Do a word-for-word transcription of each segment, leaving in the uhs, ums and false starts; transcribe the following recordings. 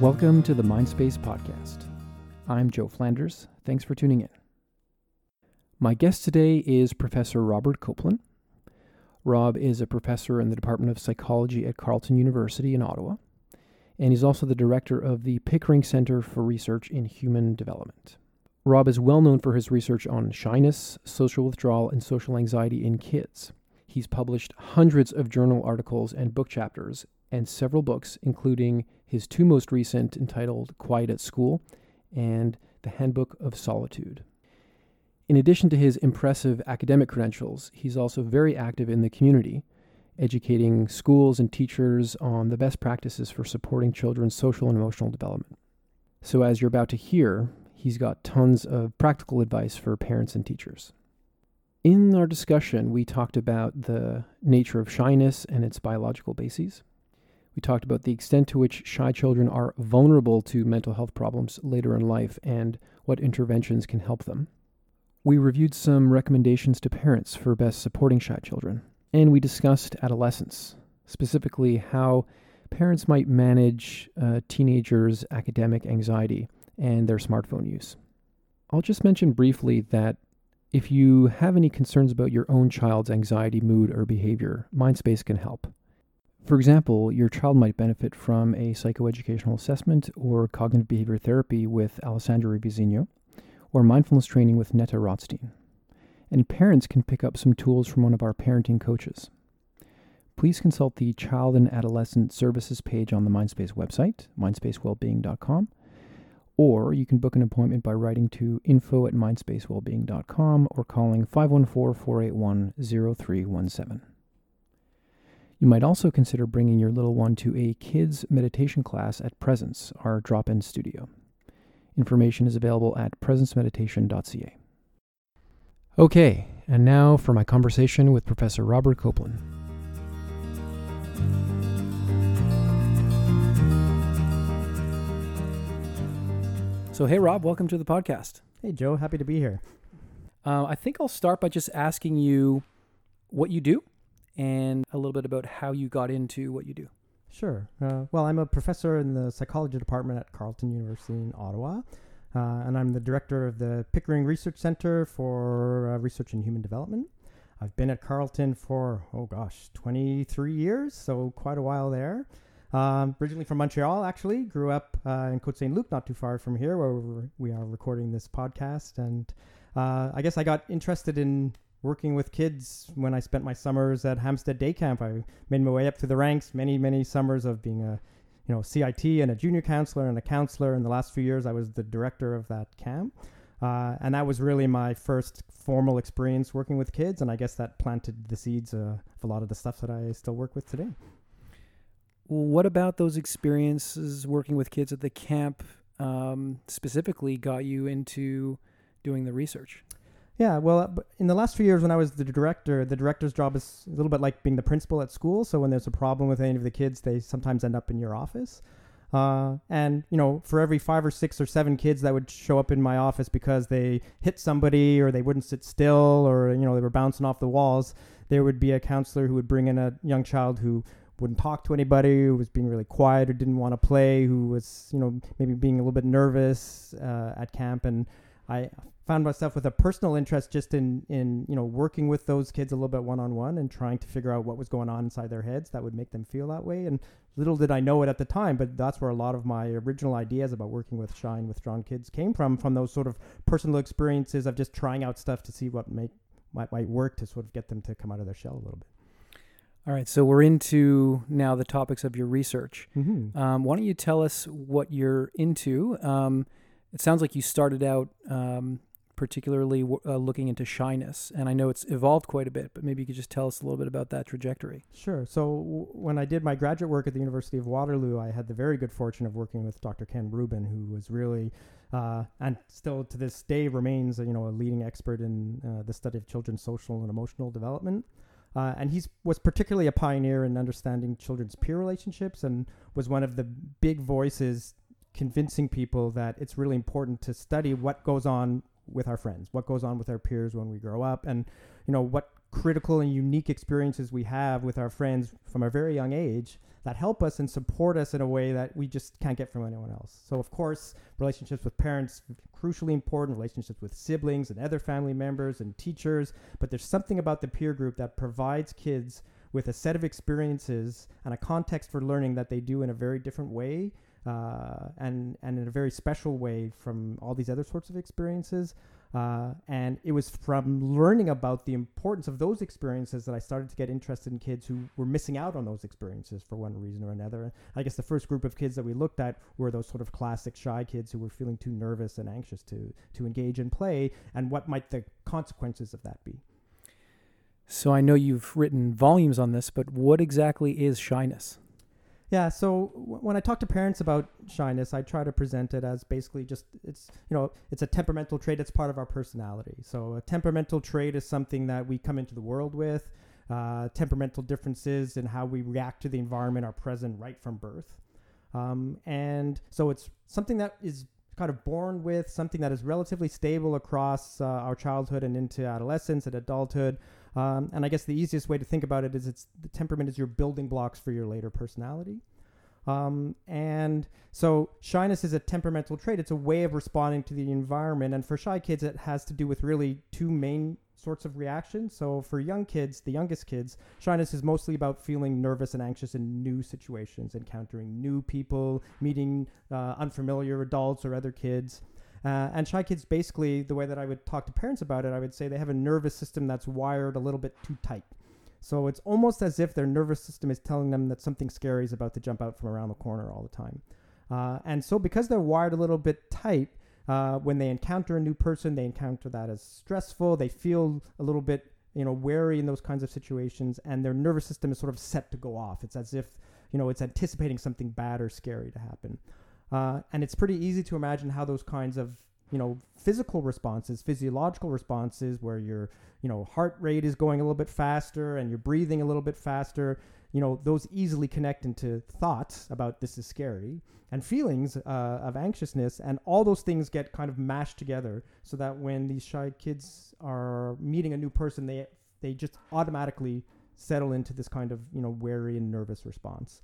Welcome to the Mindspace Podcast. I'm Joe Flanders. Thanks for tuning in. My guest today is Professor Robert Copeland. Rob is a professor in the Department of Psychology at Carleton University in Ottawa, and he's also the director of the Pickering Center for Research in Human Development. Rob is well known for his research on shyness, social withdrawal, and social anxiety in kids. He's published hundreds of journal articles and book chapters and several books, including his two most recent entitled Quiet at School and The Handbook of Solitude. In addition to his impressive academic credentials, he's also very active in the community, educating schools and teachers on the best practices for supporting children's social and emotional development. So as you're about to hear, he's got tons of practical advice for parents and teachers. In our discussion, we talked about the nature of shyness and its biological bases. We talked about the extent to which shy children are vulnerable to mental health problems later in life and what interventions can help them. We reviewed some recommendations to parents for best supporting shy children, and we discussed adolescence, specifically how parents might manage uh, teenagers' academic anxiety and their smartphone use. I'll just mention briefly that if you have any concerns about your own child's anxiety, mood, or behavior, Mindspace can help. For example, your child might benefit from a psychoeducational assessment or cognitive behavior therapy with Alessandro Revizino, or mindfulness training with Netta Rothstein. And parents can pick up some tools from one of our parenting coaches. Please consult the Child and Adolescent Services page on the Mindspace website, mindspace wellbeing dot com, or you can book an appointment by writing to info at mindspace wellbeing dot com or calling five one four, four eight one, zero three one seven. You might also consider bringing your little one to a kids meditation class at Presence, our drop-in studio. Information is available at presence meditation dot c a. Okay, and now for my conversation with Professor Robert Copeland. So, hey Rob, welcome to the podcast. Hey Joe, happy to be here. Uh, I think I'll start by just asking you what you do and a little bit about how you got into what you do. Sure. Uh, well, I'm a professor in the psychology department at Carleton University in Ottawa, uh, and I'm the director of the Pickering Research Center for uh, Research in Human Development. I've been at Carleton for, oh gosh, twenty-three years, so quite a while there. Um, originally from Montreal, actually. Grew up uh, in Côte-Saint-Luc, not too far from here, where we're, we are recording this podcast. And uh, I guess I got interested in working with kids when I spent my summers at Hampstead Day Camp. I made my way up through the ranks, many, many summers of being a, you know, C I T and a junior counselor and a counselor. In the last few years, I was the director of that camp. Uh, and that was really my first formal experience working with kids. And I guess that planted the seeds uh, of a lot of the stuff that I still work with today. What about those experiences working with kids at the camp um, specifically got you into doing the research? Yeah, well, uh, in the last few years when I was the director, the director's job is a little bit like being the principal at school. So when there's a problem with any of the kids, they sometimes end up in your office. Uh, and, you know, for every five or six or seven kids that would show up in my office because they hit somebody or they wouldn't sit still or, you know, they were bouncing off the walls, there would be a counselor who would bring in a young child who wouldn't talk to anybody, who was being really quiet or didn't want to play, who was, you know, maybe being a little bit nervous uh, at camp. And I found myself with a personal interest just in, in, you know, working with those kids a little bit one-on-one and trying to figure out what was going on inside their heads that would make them feel that way. And little did I know it at the time, but that's where a lot of my original ideas about working with shy and withdrawn kids came from, from those sort of personal experiences of just trying out stuff to see what make, might, might work to sort of get them to come out of their shell a little bit. All right, so we're into now the topics of your research. Mm-hmm. Um, why don't you tell us what you're into? Um, it sounds like you started out um, particularly w- uh, looking into shyness, and I know it's evolved quite a bit, but maybe you could just tell us a little bit about that trajectory. Sure. So w- when I did my graduate work at the University of Waterloo, I had the very good fortune of working with Doctor Ken Rubin, who was really, uh, and still to this day remains, you know, a leading expert in uh, the study of children's social and emotional development. Uh, and he was particularly a pioneer in understanding children's peer relationships and was one of the big voices convincing people that it's really important to study what goes on with our friends, what goes on with our peers when we grow up, and, you know, what critical and unique experiences we have with our friends from a very young age that help us and support us in a way that we just can't get from anyone else. So, of course, relationships with parents, crucially important, relationships with siblings and other family members and teachers. But there's something about the peer group that provides kids with a set of experiences and a context for learning that they do in a very different way uh, and, and in a very special way from all these other sorts of experiences. Uh, and it was from learning about the importance of those experiences that I started to get interested in kids who were missing out on those experiences for one reason or another. I guess the first group of kids that we looked at were those sort of classic shy kids who were feeling too nervous and anxious to, to engage and play, and what might the consequences of that be. So I know you've written volumes on this, but what exactly is shyness? Yeah, so w- when I talk to parents about shyness, I try to present it as basically just, it's, you know, it's a temperamental trait. It's part of our personality. So a temperamental trait is something that we come into the world with. Uh, temperamental differences in how we react to the environment are present right from birth. Um, and so it's something that is kind of born with, something that is relatively stable across uh, our childhood and into adolescence and adulthood. Um, and I guess the easiest way to think about it is it's the temperament is your building blocks for your later personality. Um, and so shyness is a temperamental trait. It's a way of responding to the environment. And for shy kids, it has to do with really two main sorts of reactions. So for young kids, the youngest kids, shyness is mostly about feeling nervous and anxious in new situations, encountering new people, meeting uh, unfamiliar adults or other kids. Uh, and shy kids, basically, the way that I would talk to parents about it, I would say they have a nervous system that's wired a little bit too tight. So it's almost as if their nervous system is telling them that something scary is about to jump out from around the corner all the time. Uh, and so because they're wired a little bit tight, uh, when they encounter a new person, they encounter that as stressful. They feel a little bit, you know, wary in those kinds of situations, and their nervous system is sort of set to go off. It's as if, you know, it's anticipating something bad or scary to happen. Uh, and it's pretty easy to imagine how those kinds of, you know, physical responses, physiological responses where your, you know, heart rate is going a little bit faster and you're breathing a little bit faster, you know, those easily connect into thoughts about this is scary and feelings uh, of anxiousness. And all those things get kind of mashed together so that when these shy kids are meeting a new person, they they just automatically settle into this kind of, you know, wary and nervous response.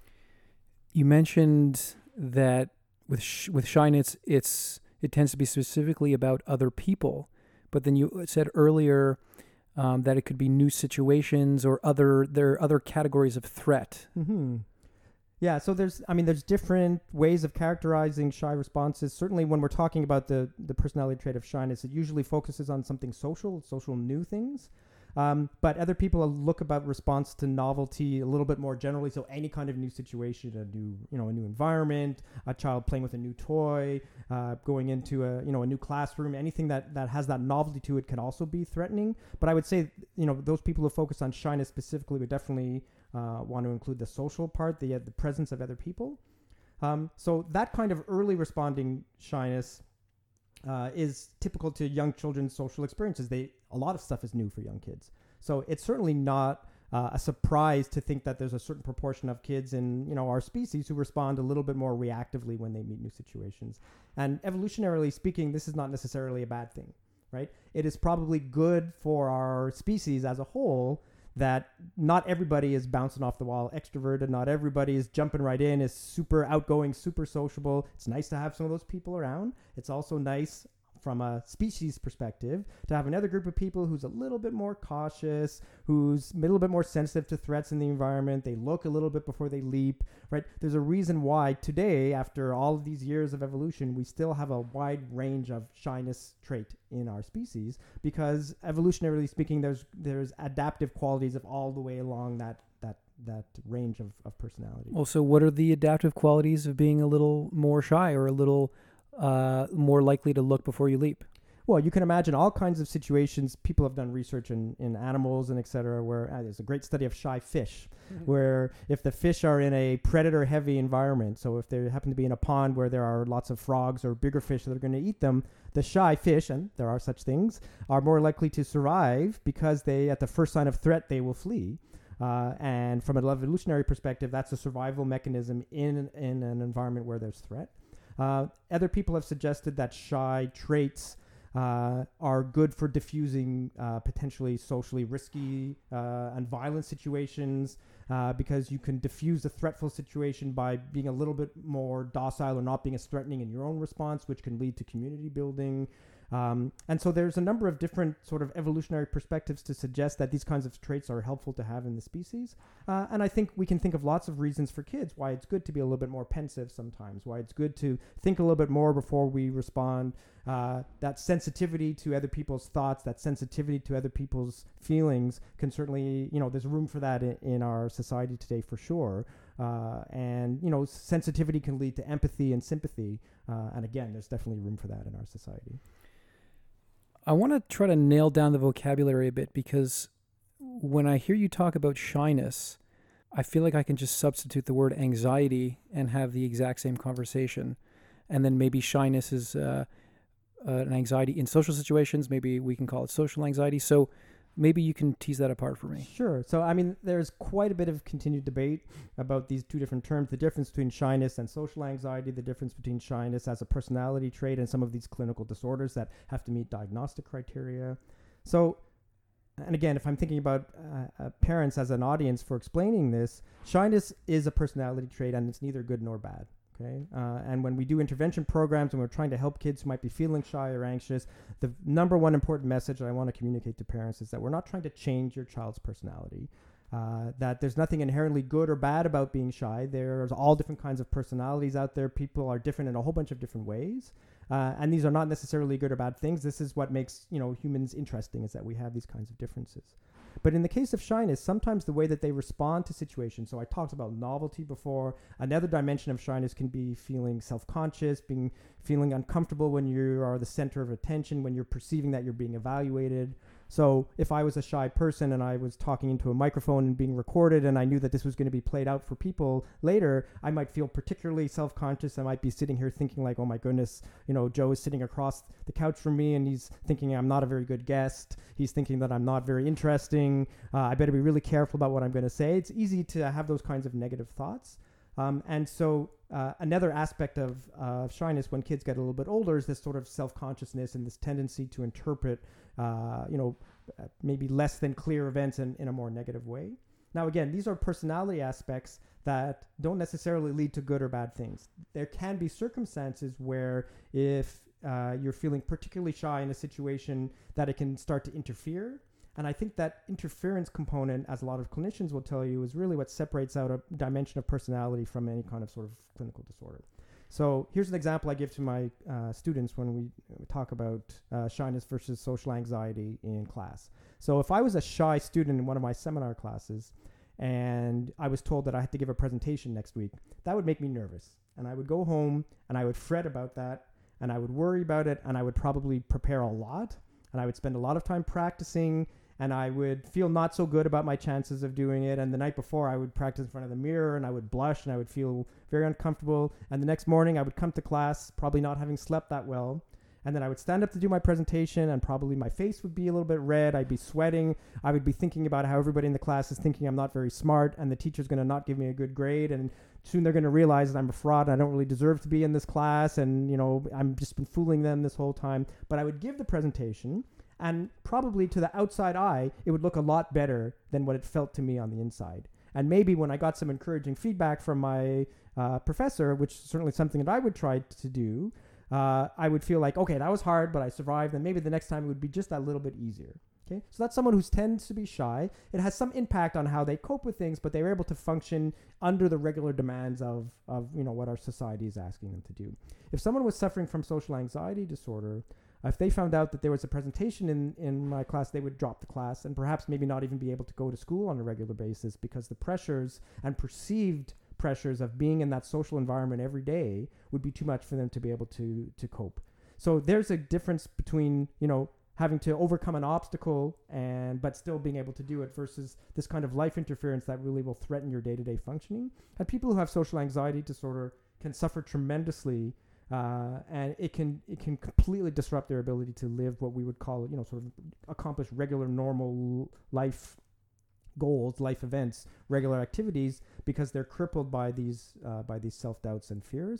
You mentioned that with sh- with shyness, it's it tends to be specifically about other people, but then you said earlier um, that it could be new situations or other there are other categories of threat. Mm-hmm. Yeah, so there's, I mean, there's different ways of characterizing shy responses. Certainly, when we're talking about the the personality trait of shyness, it usually focuses on something social, social new things. Um, but other people look about response to novelty a little bit more generally. So any kind of new situation, a new, you know, a new environment, a child playing with a new toy, uh, going into a, you know, a new classroom, anything that, that has that novelty to it can also be threatening. But I would say, you know, those people who focus on shyness specifically would definitely uh, want to include the social part, the, uh, the presence of other people. Um, so that kind of early responding shyness Uh, is typical to young children's social experiences. They a lot of stuff is new for young kids, so it's certainly not uh, a surprise to think that there's a certain proportion of kids in, you know, our species who respond a little bit more reactively when they meet new situations. And evolutionarily speaking, this is not necessarily a bad thing, right? It is probably good for our species as a whole that not everybody is bouncing off the wall extroverted, not everybody is jumping right in, is super outgoing, super sociable. It's nice to have some of those people around. It's also nice from a species perspective to have another group of people who's a little bit more cautious, who's a little bit more sensitive to threats in the environment. They look a little bit before they leap, right? There's a reason why today, after all of these years of evolution, we still have a wide range of shyness trait in our species, because evolutionarily speaking, there's there's adaptive qualities of all the way along that that that range of, of personality. Well, so what are the adaptive qualities of being a little more shy or a little uh, more likely to look before you leap? Well, you can imagine all kinds of situations. People have done research in, in animals and et cetera, where uh, there's a great study of shy fish, mm-hmm. where if the fish are in a predator-heavy environment, so if they happen to be in a pond where there are lots of frogs or bigger fish that are going to eat them, the shy fish, and there are such things, are more likely to survive because they, at the first sign of threat, they will flee. Uh, and from an evolutionary perspective, that's a survival mechanism in, in an environment where there's threat. Uh, other people have suggested that shy traits uh, are good for diffusing uh, potentially socially risky uh, and violent situations, uh, because you can diffuse a threatful situation by being a little bit more docile or not being as threatening in your own response, which can lead to community building. Um, and so there's a number of different sort of evolutionary perspectives to suggest that these kinds of traits are helpful to have in the species. Uh, and I think we can think of lots of reasons for kids why it's good to be a little bit more pensive sometimes, why it's good to think a little bit more before we respond. Uh, that sensitivity to other people's thoughts, that sensitivity to other people's feelings can certainly, you know, there's room for that in, in our society today for sure. Uh, and, you know, sensitivity can lead to empathy and sympathy. Uh, and again, there's definitely room for that in our society. I want to try to nail down the vocabulary a bit, because when I hear you talk about shyness, I feel like I can just substitute the word anxiety and have the exact same conversation. And then maybe shyness is uh, uh, an anxiety in social situations. Maybe we can call it social anxiety. So maybe you can tease that apart for me. Sure. So, I mean, there's quite a bit of continued debate about these two different terms, the difference between shyness and social anxiety, the difference between shyness as a personality trait and some of these clinical disorders that have to meet diagnostic criteria. So, and again, if I'm thinking about uh, uh, parents as an audience for explaining this, shyness is a personality trait and it's neither good nor bad. Okay, uh, and when we do intervention programs and we're trying to help kids who might be feeling shy or anxious, the number one important message that I want to communicate to parents is that we're not trying to change your child's personality, uh, that there's nothing inherently good or bad about being shy. There's all different kinds of personalities out there. People are different in a whole bunch of different ways, uh, and these are not necessarily good or bad things. This is what makes, you know, humans interesting, is that we have these kinds of differences. But in the case of shyness, sometimes the way that they respond to situations, so I talked about novelty before, another dimension of shyness can be feeling self-conscious, being feeling uncomfortable when you are the center of attention, when you're perceiving that you're being evaluated. So if I was a shy person and I was talking into a microphone and being recorded and I knew that this was going to be played out for people later, I might feel particularly self-conscious. I might be sitting here thinking like, oh my goodness, you know, Joe is sitting across the couch from me and he's thinking I'm not a very good guest. He's thinking that I'm not very interesting. Uh, I better be really careful about what I'm going to say. It's easy to have those kinds of negative thoughts. Um, and so uh, another aspect of uh, shyness when kids get a little bit older is this sort of self-consciousness and this tendency to interpret, uh, you know, uh, maybe less than clear events in, in a more negative way. Now, again, these are personality aspects that don't necessarily lead to good or bad things. There can be circumstances where if uh, you're feeling particularly shy in a situation, that it can start to interfere. And I think that interference component, as a lot of clinicians will tell you, is really what separates out a dimension of personality from any kind of sort of clinical disorder. So here's an example I give to my uh, students when we talk about uh, shyness versus social anxiety in class. So if I was a shy student in one of my seminar classes and I was told that I had to give a presentation next week, that would make me nervous. And I would go home and I would fret about that and I would worry about it and I would probably prepare a lot and I would spend a lot of time practicing. And I would feel not so good about my chances of doing it. And the night before, I would practice in front of the mirror and I would blush and I would feel very uncomfortable. And the next morning, I would come to class, probably not having slept that well. And then I would stand up to do my presentation and probably my face would be a little bit red. I'd be sweating. I would be thinking about how everybody in the class is thinking I'm not very smart and the teacher's going to not give me a good grade. And soon they're going to realize that I'm a fraud and I don't really deserve to be in this class. And, you know, I'm just been fooling them this whole time. But I would give the presentation. And probably to the outside eye, it would look a lot better than what it felt to me on the inside. And maybe when I got some encouraging feedback from my uh, professor, which is certainly something that I would try to do, uh, I would feel like, okay, that was hard, but I survived. And maybe the next time it would be just that little bit easier. Okay, so that's someone who tends to be shy. It has some impact on how they cope with things, but they're able to function under the regular demands of, of you know, what our society is asking them to do. If someone was suffering from social anxiety disorder, if they found out that there was a presentation in, in my class, they would drop the class and perhaps maybe not even be able to go to school on a regular basis because the pressures and perceived pressures of being in that social environment every day would be too much for them to be able to, to cope. So there's a difference between, you know, having to overcome an obstacle and but still being able to do it versus this kind of life interference that really will threaten your day-to-day functioning. And people who have social anxiety disorder can suffer tremendously. Uh, and it can it can completely disrupt their ability to live what we would call, you know, sort of accomplish regular, normal life goals, life events, regular activities, because they're crippled by these uh, by these self-doubts and fears.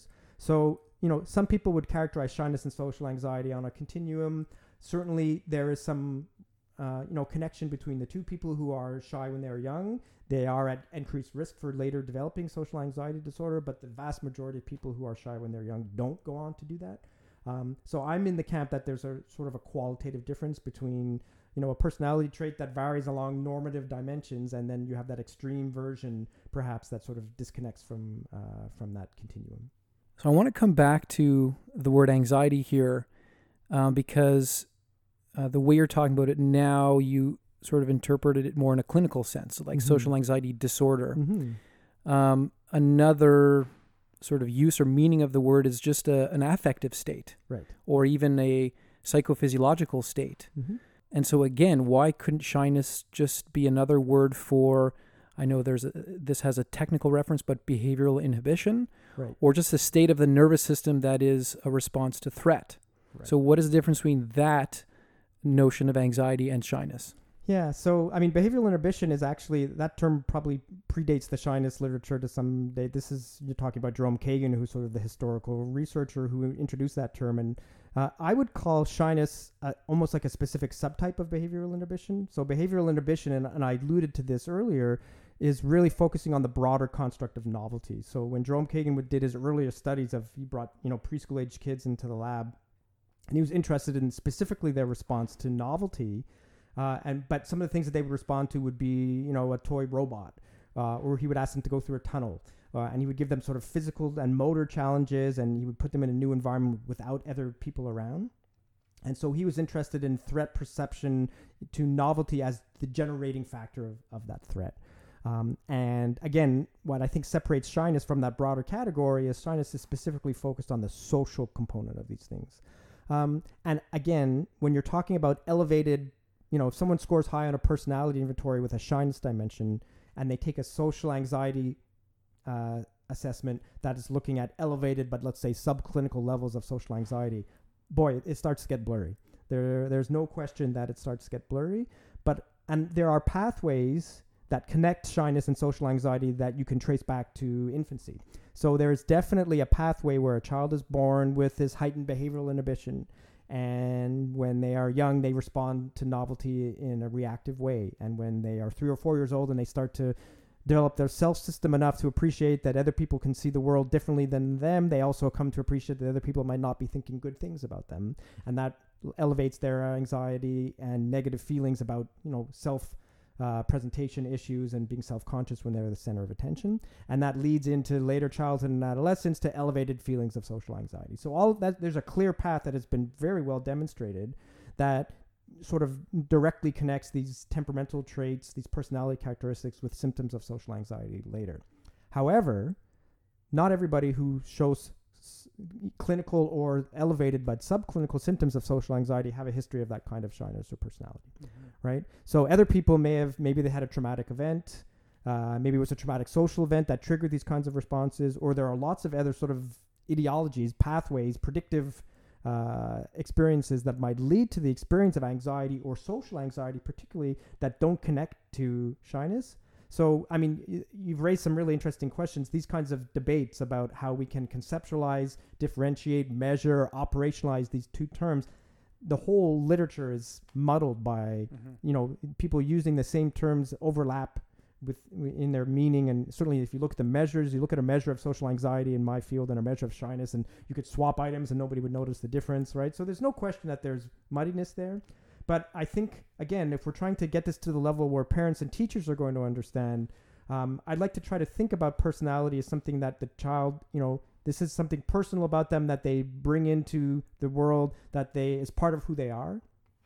So, you know, some people would characterize shyness and social anxiety on a continuum. Certainly, there is some, uh, you know, connection between the two. People who are shy when they're young, they are at increased risk for later developing social anxiety disorder, but the vast majority of people who are shy when they're young don't go on to do that. Um, so I'm in the camp that there's a sort of a qualitative difference between, you know, a personality trait that varies along normative dimensions, and then you have that extreme version, perhaps, that sort of disconnects from uh, from that continuum. So I want to come back to the word anxiety here, um, because uh, the way you're talking about it now, you sort of interpreted it more in a clinical sense, like mm-hmm. social anxiety disorder. Mm-hmm. Um, another sort of use or meaning of the word is just a, an affective state, right, or even a psychophysiological state. Mm-hmm. And so again, why couldn't shyness just be another word for, I know there's a, this has a technical reference, but behavioral inhibition, right, or just a state of the nervous system that is a response to threat. Right. So what is the difference between that notion of anxiety and shyness? Yeah, so, I mean, behavioral inhibition is actually, that term probably predates the shyness literature to some day. This is, you're talking about Jerome Kagan, who's sort of the historical researcher who introduced that term. And uh, I would call shyness uh, almost like a specific subtype of behavioral inhibition. So behavioral inhibition, and, and I alluded to this earlier, is really focusing on the broader construct of novelty. So when Jerome Kagan would, did his earlier studies of, he brought, you know, preschool-age kids into the lab, and he was interested in specifically their response to novelty. Uh, and but some of the things that they would respond to would be, you know, a toy robot, uh, or he would ask them to go through a tunnel, uh, and he would give them sort of physical and motor challenges, and he would put them in a new environment without other people around. And so he was interested in threat perception to novelty as the generating factor of, of that threat. Um, and again, what I think separates shyness from that broader category is shyness is specifically focused on the social component of these things. Um, and again, when you're talking about elevated, you know, if someone scores high on a personality inventory with a shyness dimension, and they take a social anxiety uh, assessment that is looking at elevated, but let's say subclinical levels of social anxiety, boy, it, it starts to get blurry. There, there's no question that it starts to get blurry. But and there are pathways that connect shyness and social anxiety that you can trace back to infancy. So there is definitely a pathway where a child is born with this heightened behavioral inhibition. And when they are young, they respond to novelty in a reactive way. And when they are three or four years old and they start to develop their self-system enough to appreciate that other people can see the world differently than them, they also come to appreciate that other people might not be thinking good things about them. And that elevates their anxiety and negative feelings about, you know, self Uh, presentation issues and being self-conscious when they're the center of attention. And that leads into later childhood and adolescence to elevated feelings of social anxiety. So all of that, there's a clear path that has been very well demonstrated that sort of directly connects these temperamental traits, these personality characteristics with symptoms of social anxiety later. However, not everybody who shows s- clinical or elevated but subclinical symptoms of social anxiety have a history of that kind of shyness or personality. Mm-hmm. Right? So other people may have, maybe they had a traumatic event, uh, maybe it was a traumatic social event that triggered these kinds of responses, or there are lots of other sort of ideologies, pathways, predictive uh, experiences that might lead to the experience of anxiety or social anxiety, particularly, that don't connect to shyness. So, I mean, y- you've raised some really interesting questions. These kinds of debates about how we can conceptualize, differentiate, measure, operationalize these two terms, the whole literature is muddled by, mm-hmm. you know, people using the same terms overlap with in their meaning. And certainly if you look at the measures, you look at a measure of social anxiety in my field and a measure of shyness, and you could swap items and nobody would notice the difference, right? So there's no question that there's muddiness there. But I think, again, if we're trying to get this to the level where parents and teachers are going to understand, um, I'd like to try to think about personality as something that the child, you know, this is something personal about them that they bring into the world, that they is part of who they are.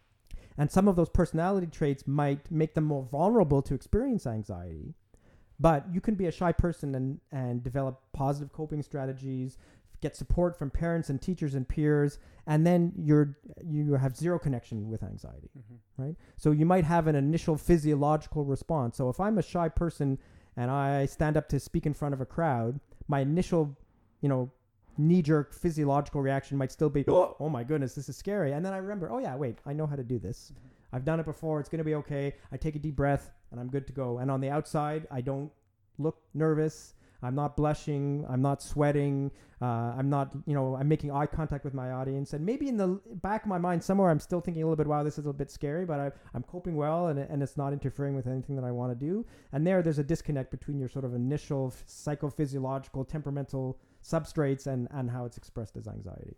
And some of those personality traits might make them more vulnerable to experience anxiety. But you can be a shy person and, and develop positive coping strategies, get support from parents and teachers and peers, and then you're you have zero connection with anxiety, mm-hmm. right? So you might have an initial physiological response. So if I'm a shy person and I stand up to speak in front of a crowd, my initial you know, knee-jerk physiological reaction might still be, oh, oh my goodness, this is scary. And then I remember, oh yeah, wait, I know how to do this. Mm-hmm. I've done it before. It's going to be okay. I take a deep breath and I'm good to go. And on the outside, I don't look nervous. I'm not blushing, I'm not sweating, uh, I'm not, you know, I'm making eye contact with my audience. And maybe in the back of my mind somewhere, I'm still thinking a little bit, wow, this is a bit scary, but I, I'm coping well, and, and it's not interfering with anything that I want to do. And there, there's a disconnect between your sort of initial psychophysiological, temperamental substrates and, and how it's expressed as anxiety.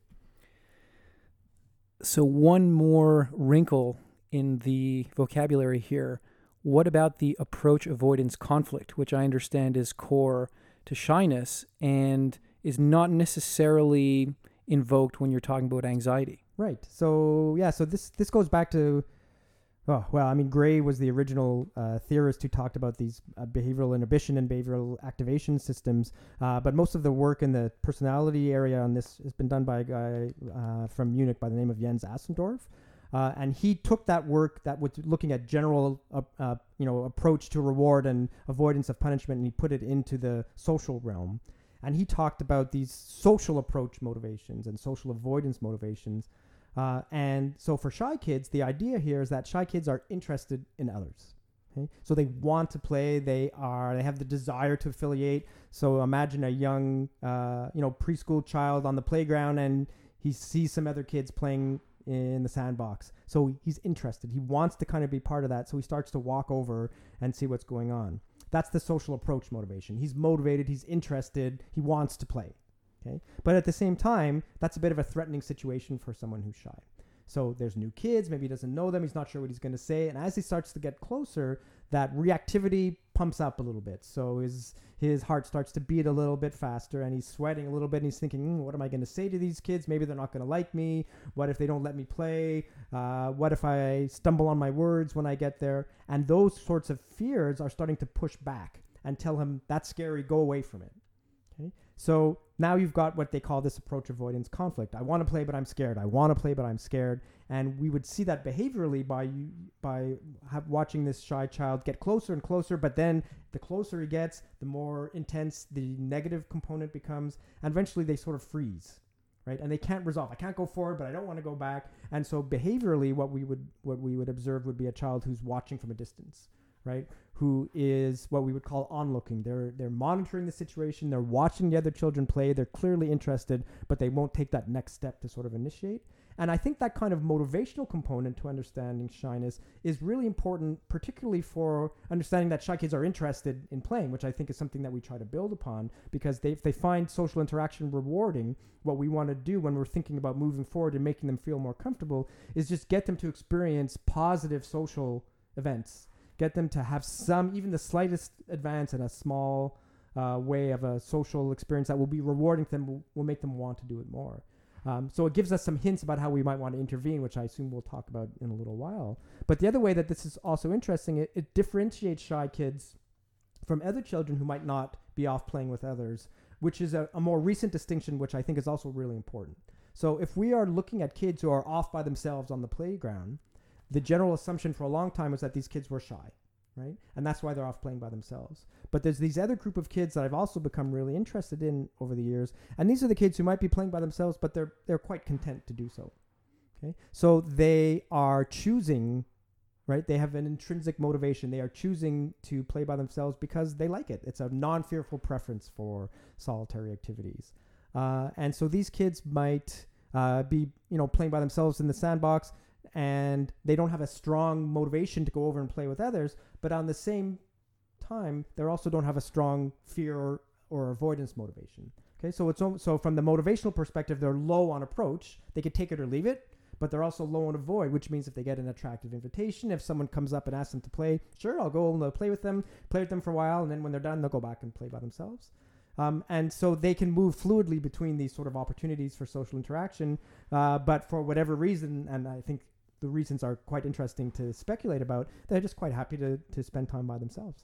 So one more wrinkle in the vocabulary here. What about the approach avoidance conflict, which I understand is core to shyness and is not necessarily invoked when you're talking about anxiety? Right. So, yeah, so this, this goes back to, oh, well, I mean, Gray was the original uh, theorist who talked about these uh, behavioral inhibition and behavioral activation systems. Uh, but most of the work in the personality area on this has been done by a guy uh, from Munich by the name of Jens Assendorf. Uh, and he took that work that was looking at general, uh, uh, you know, approach to reward and avoidance of punishment, and he put it into the social realm. And he talked about these social approach motivations and social avoidance motivations. Uh, and so for shy kids, the idea here is that shy kids are interested in others. Okay? So they want to play. They are. They have the desire to affiliate. So imagine a young, uh, you know, preschool child on the playground, and he sees some other kids playing in the sandbox. So he's interested. He wants to kind of be part of that. So he starts to walk over and see what's going on. That's the social approach motivation. He's motivated. He's interested. He wants to play. Okay. But at the same time, that's a bit of a threatening situation for someone who's shy. So there's new kids. Maybe he doesn't know them. He's not sure what he's going to say. And as he starts to get closer, that reactivity pumps up a little bit. So his his heart starts to beat a little bit faster, and he's sweating a little bit, and he's thinking, mm, what am I going to say to these kids? Maybe they're not going to like me. What if they don't let me play? Uh, what if I stumble on my words when I get there? And those sorts of fears are starting to push back and tell him, that's scary, go away from it. Okay. So now you've got what they call this approach avoidance conflict. I want to play, but I'm scared. I want to play, but I'm scared. And we would see that behaviorally by you, by have, watching this shy child get closer and closer. But then the closer he gets, the more intense the negative component becomes. And eventually they sort of freeze, right? And they can't resolve. I can't go forward, but I don't want to go back. And so behaviorally, what we would what we would observe would be a child who's watching from a distance, right? Who is what we would call onlooking. They're they're monitoring the situation. They're watching the other children play. They're clearly interested, but they won't take that next step to sort of initiate. And I think that kind of motivational component to understanding shyness is really important, particularly for understanding that shy kids are interested in playing, which I think is something that we try to build upon, because they, if they find social interaction rewarding, what we want to do when we're thinking about moving forward and making them feel more comfortable is just get them to experience positive social events. Get them to have some, even the slightest advance in a small uh, way of a social experience that will be rewarding to them, will, will make them want to do it more. Um, so it gives us some hints about how we might want to intervene, which I assume we'll talk about in a little while. But the other way that this is also interesting, it, it differentiates shy kids from other children who might not be off playing with others, which is a, a more recent distinction, which I think is also really important. So if we are looking at kids who are off by themselves on the playground, the general assumption for a long time was that these kids were shy, right? And that's why they're off playing by themselves. But there's these other group of kids that I've also become really interested in over the years. And these are the kids who might be playing by themselves, but they're they're quite content to do so. Okay? So they are choosing, right? They have an intrinsic motivation. They are choosing to play by themselves because they like it. It's a non-fearful preference for solitary activities. Uh, and so these kids might uh, be, you know, playing by themselves in the sandbox, and they don't have a strong motivation to go over and play with others, but on the same time, they also don't have a strong fear or, or avoidance motivation. Okay, so it's so from the motivational perspective, they're low on approach. They could take it or leave it, but they're also low on avoid, which means if they get an attractive invitation, if someone comes up and asks them to play, sure, I'll go and play with them, play with them for a while, and then when they're done, they'll go back and play by themselves. Um, and so they can move fluidly between these sort of opportunities for social interaction, uh, but for whatever reason, and I think the reasons are quite interesting to speculate about, they're just quite happy to, to spend time by themselves.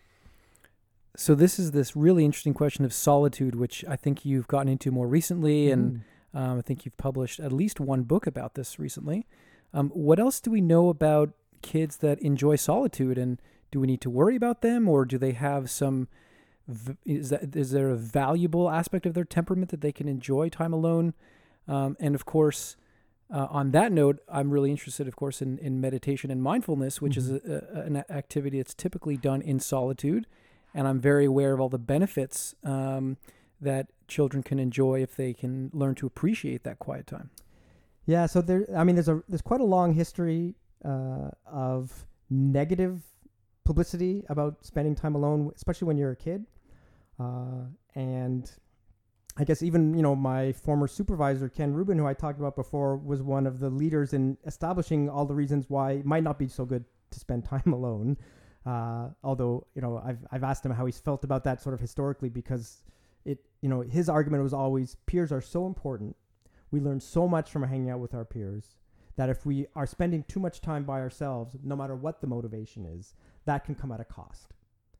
So this is this really interesting question of solitude, which I think you've gotten into more recently, mm-hmm. and um, I think you've published at least one book about this recently. Um, what else do we know about kids that enjoy solitude, and do we need to worry about them, or do they have some, is that is there a valuable aspect of their temperament that they can enjoy time alone? Um, and of course, Uh, on that note, I'm really interested, of course, in, in meditation and mindfulness, which mm-hmm. is a, a, an activity that's typically done in solitude. and I'm very aware of all the benefits um, that children can enjoy if they can learn to appreciate that quiet time. Yeah, so there, I mean, there's a there's quite a long history uh, of negative publicity about spending time alone, especially when you're a kid. Uh, and I guess even, you know, my former supervisor, Ken Rubin, who I talked about before, was one of the leaders in establishing all the reasons why it might not be so good to spend time alone. Uh, although, you know, I've I've asked him how he's felt about that sort of historically, because it, you know, his argument was always peers are so important. We learn so much from hanging out with our peers that if we are spending too much time by ourselves, no matter what the motivation is, that can come at a cost.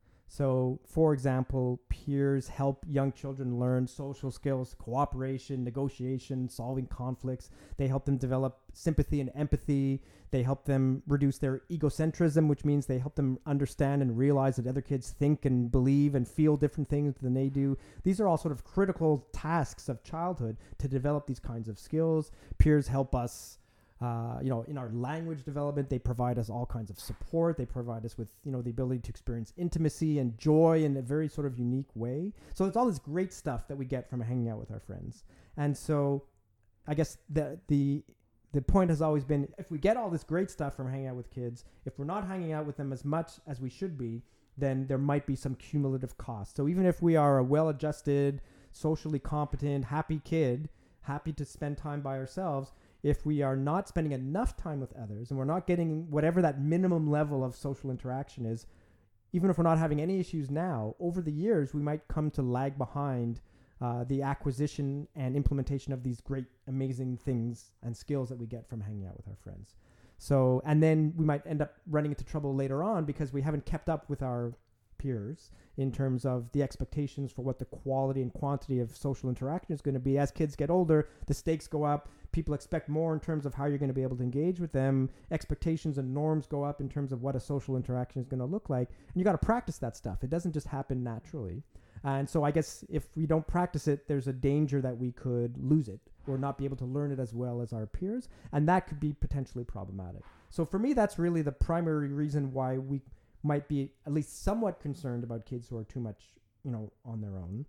So, for example, peers help young children learn social skills, cooperation, negotiation, solving conflicts. They help them develop sympathy and empathy. They help them reduce their egocentrism, which means they help them understand and realize that other kids think and believe and feel different things than they do. These are all sort of critical tasks of childhood to develop these kinds of skills. Peers help us Uh, you know, in our language development. They provide us all kinds of support. They provide us with, you know, the ability to experience intimacy and joy in a very sort of unique way. So it's all this great stuff that we get from hanging out with our friends. And so I guess the the the point has always been, if we get all this great stuff from hanging out with kids, if we're not hanging out with them as much as we should be, then there might be some cumulative cost. So even if we are a well-adjusted, socially competent, happy kid, happy to spend time by ourselves, if we are not spending enough time with others and we're not getting whatever that minimum level of social interaction is, even if we're not having any issues now, over the years, we might come to lag behind uh, the acquisition and implementation of these great, amazing things and skills that we get from hanging out with our friends. So, and then we might end up running into trouble later on because we haven't kept up with our peers in terms of the expectations for what the quality and quantity of social interaction is going to be. As kids get older, the stakes go up. People expect more in terms of how you're going to be able to engage with them. Expectations and norms go up in terms of what a social interaction is going to look like. And you got to practice that stuff. It doesn't just happen naturally. And so I guess if we don't practice it, there's a danger that we could lose it or not be able to learn it as well as our peers. And that could be potentially problematic. So for me, that's really the primary reason why we might be at least somewhat concerned about kids who are too much, you know, on their own.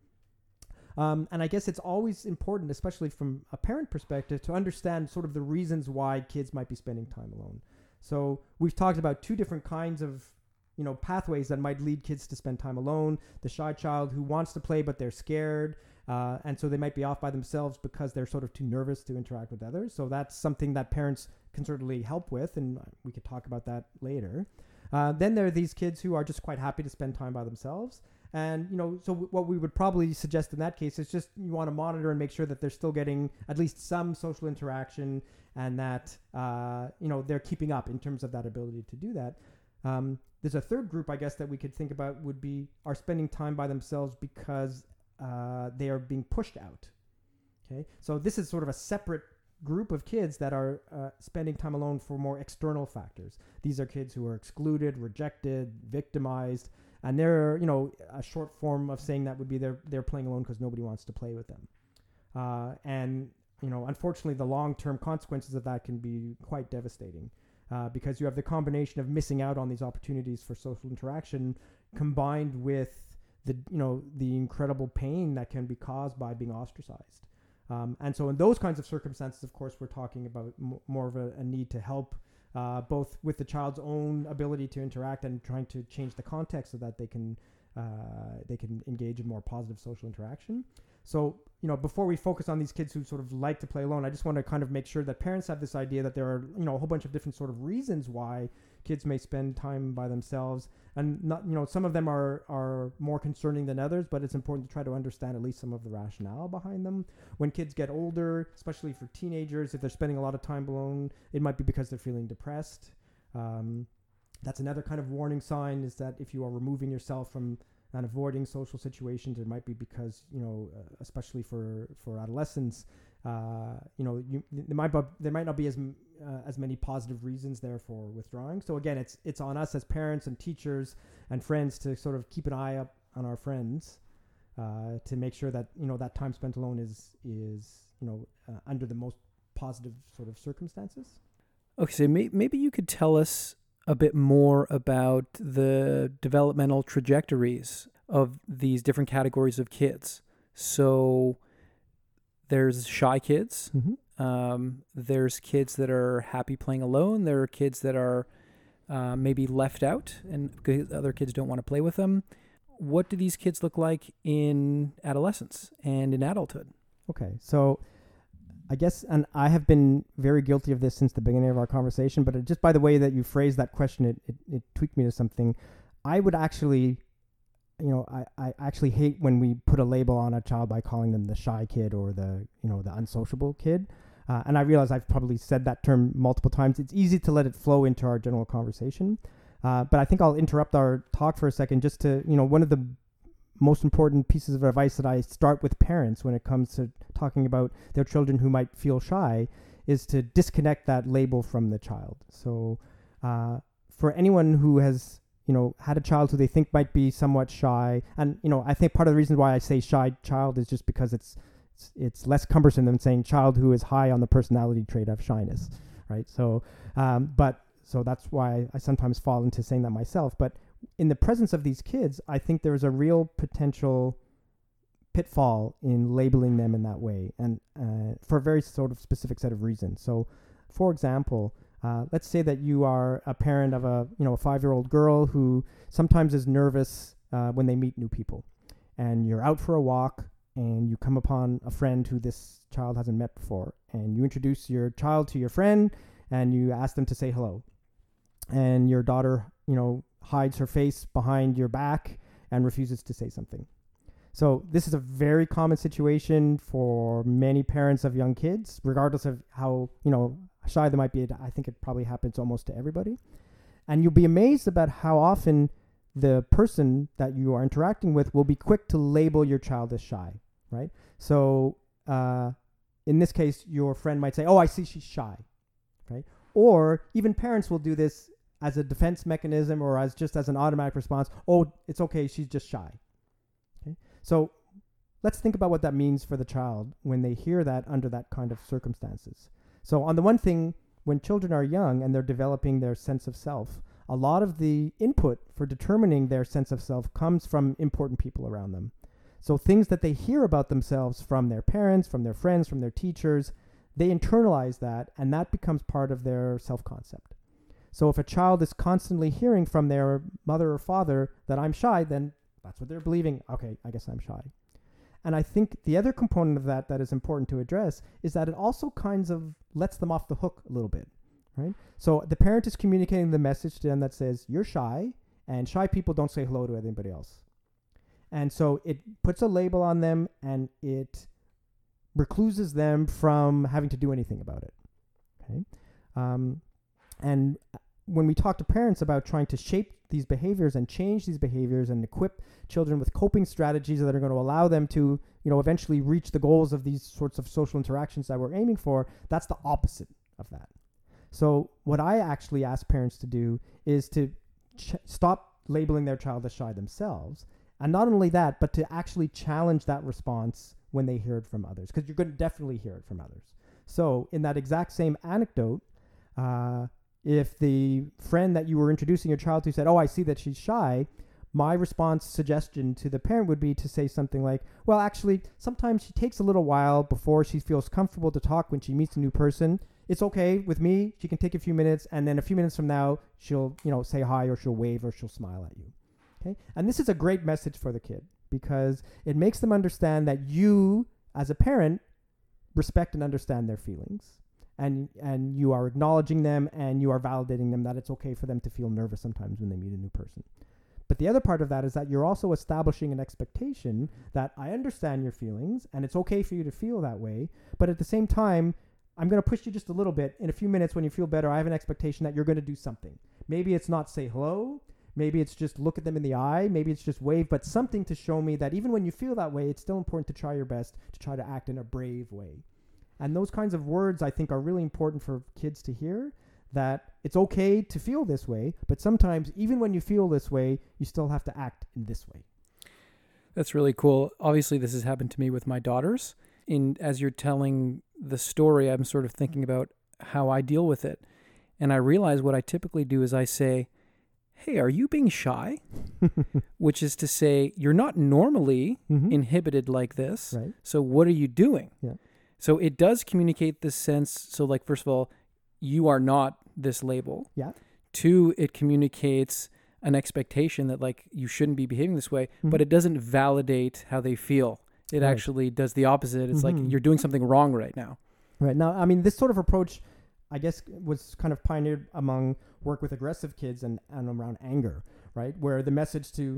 Um, and I guess it's always important, especially from a parent perspective, to understand sort of the reasons why kids might be spending time alone. So we've talked about two different kinds of, you know, pathways that might lead kids to spend time alone. The shy child who wants to play, but they're scared. Uh, and so they might be off by themselves because they're sort of too nervous to interact with others. So that's something that parents can certainly help with. And we could talk about that later. Uh, then there are these kids who are just quite happy to spend time by themselves. And, you know, so w- what we would probably suggest in that case is just you want to monitor and make sure that they're still getting at least some social interaction and that, uh, you know, they're keeping up in terms of that ability to do that. Um, there's a third group, I guess, that we could think about would be are spending time by themselves because uh, they are being pushed out. Okay, so this is sort of a separate group of kids that are uh, spending time alone for more external factors. These are kids who are excluded, rejected, victimized, and they're, you know, a short form of saying that would be they're, they're playing alone because nobody wants to play with them. Uh, and, you know, unfortunately, the long-term consequences of that can be quite devastating uh, because you have the combination of missing out on these opportunities for social interaction combined with the, you know, the incredible pain that can be caused by being ostracized. Um, and so in those kinds of circumstances, of course, we're talking about m- more of a, a need to help uh, both with the child's own ability to interact and trying to change the context so that they can uh, they can engage in more positive social interaction. So, you know, before we focus on these kids who sort of like to play alone, I just want to kind of make sure that parents have this idea that there are, you know, a whole bunch of different sort of reasons why kids may spend time by themselves. And not, you know, some of them are, are more concerning than others, but it's important to try to understand at least some of the rationale behind them. When kids get older, especially for teenagers, if they're spending a lot of time alone, it might be because they're feeling depressed. Um, that's another kind of warning sign, is that if you are removing yourself from and avoiding social situations, it might be because, you know, uh, especially for, for adolescents, uh, you know, you, there might, bu- there might not be as m- uh, as many positive reasons there for withdrawing. So again, it's it's on us as parents and teachers and friends to sort of keep an eye up on our friends uh, to make sure that, you know, that time spent alone is is you know uh, under the most positive sort of circumstances. Okay, so may- maybe you could tell us a bit more about the developmental trajectories of these different categories of kids. So there's shy kids. Mm-hmm. Um, there's kids that are happy playing alone. There are kids that are uh, maybe left out and other kids don't want to play with them. What do these kids look like in adolescence and in adulthood? Okay, so I guess, and I have been very guilty of this since the beginning of our conversation, but it, just by the way that you phrased that question, it, it, it tweaked me to something. I would actually, you know, I, I actually hate when we put a label on a child by calling them the shy kid or the, you know, the unsociable kid. Uh, and I realize I've probably said that term multiple times. It's easy to let it flow into our general conversation. Uh, but I think I'll interrupt our talk for a second just to, you know, one of the most important pieces of advice that I start with parents when it comes to talking about their children who might feel shy is to disconnect that label from the child. So uh, for anyone who has, you know, had a child who they think might be somewhat shy, and, you know, I think part of the reason why I say shy child is just because it's it's, it's less cumbersome than saying child who is high on the personality trait of shyness, right? So, um, but so that's why I sometimes fall into saying that myself. But in the presence of these kids, I think there's a real potential pitfall in labeling them in that way, and uh, for a very sort of specific set of reasons. So, for example, uh, let's say that you are a parent of a you know a five-year-old girl who sometimes is nervous uh, when they meet new people, and you're out for a walk and you come upon a friend who this child hasn't met before, and you introduce your child to your friend, and you ask them to say hello, and your daughter, you know, hides her face behind your back and refuses to say something. So this is a very common situation for many parents of young kids, regardless of how, you know, shy they might be. I think it probably happens almost to everybody. And you'll be amazed about how often the person that you are interacting with will be quick to label your child as shy, right? So uh, in this case, your friend might say, oh, I see she's shy, right? Or even parents will do this as a defense mechanism or as just as an automatic response. Oh, it's okay, she's just shy. Okay, so let's think about what that means for the child when they hear that under that kind of circumstances. So on the one thing, when children are young and they're developing their sense of self, a lot of the input for determining their sense of self comes from important people around them. So things that they hear about themselves from their parents, from their friends, from their teachers, they internalize that, and that becomes part of their self-concept. So if a child is constantly hearing from their mother or father that I'm shy, then that's what they're believing. Okay, I guess I'm shy. And I think the other component of that that is important to address is that it also kinds of lets them off the hook a little bit, right? So the parent is communicating the message to them that says, you're shy, and shy people don't say hello to anybody else. And so it puts a label on them, and it recluses them from having to do anything about it, okay? Um, and when we talk to parents about trying to shape these behaviors and change these behaviors and equip children with coping strategies that are going to allow them to, you know, eventually reach the goals of these sorts of social interactions that we're aiming for, that's the opposite of that. So what I actually ask parents to do is to ch- stop labeling their child as shy themselves. And not only that, but to actually challenge that response when they hear it from others, because you're going to definitely hear it from others. So in that exact same anecdote, uh, if the friend that you were introducing your child to said, oh, I see that she's shy, my response suggestion to the parent would be to say something like, well, actually, sometimes she takes a little while before she feels comfortable to talk when she meets a new person. It's okay with me. She can take a few minutes, and then a few minutes from now, she'll, you know, say hi, or she'll wave, or she'll smile at you. Okay? And this is a great message for the kid, because it makes them understand that you, as a parent, respect and understand their feelings. And and you are acknowledging them, and you are validating them that it's okay for them to feel nervous sometimes when they meet a new person. But the other part of that is that you're also establishing an expectation that I understand your feelings, and it's okay for you to feel that way. But at the same time, I'm going to push you just a little bit. In a few minutes when you feel better, I have an expectation that you're going to do something. Maybe it's not say hello. Maybe it's just look at them in the eye. Maybe it's just wave, but something to show me that even when you feel that way, it's still important to try your best to try to act in a brave way. And those kinds of words, I think, are really important for kids to hear, that it's okay to feel this way, but sometimes even when you feel this way, you still have to act in this way. That's really cool. Obviously, this has happened to me with my daughters. In as you're telling the story, I'm sort of thinking about how I deal with it. And I realize what I typically do is I say, hey, are you being shy? Which is to say, you're not normally Mm-hmm. inhibited like this. Right. So what are you doing? Yeah. So it does communicate this sense. So like, first of all, you are not this label. Yeah. Two, it communicates an expectation that like you shouldn't be behaving this way, Mm-hmm. but it doesn't validate how they feel. It Right. actually does the opposite. It's Mhm. like you're doing something wrong right now. Right. Now, I mean, this sort of approach, I guess, was kind of pioneered among work with aggressive kids and, and around anger, right? Where the message to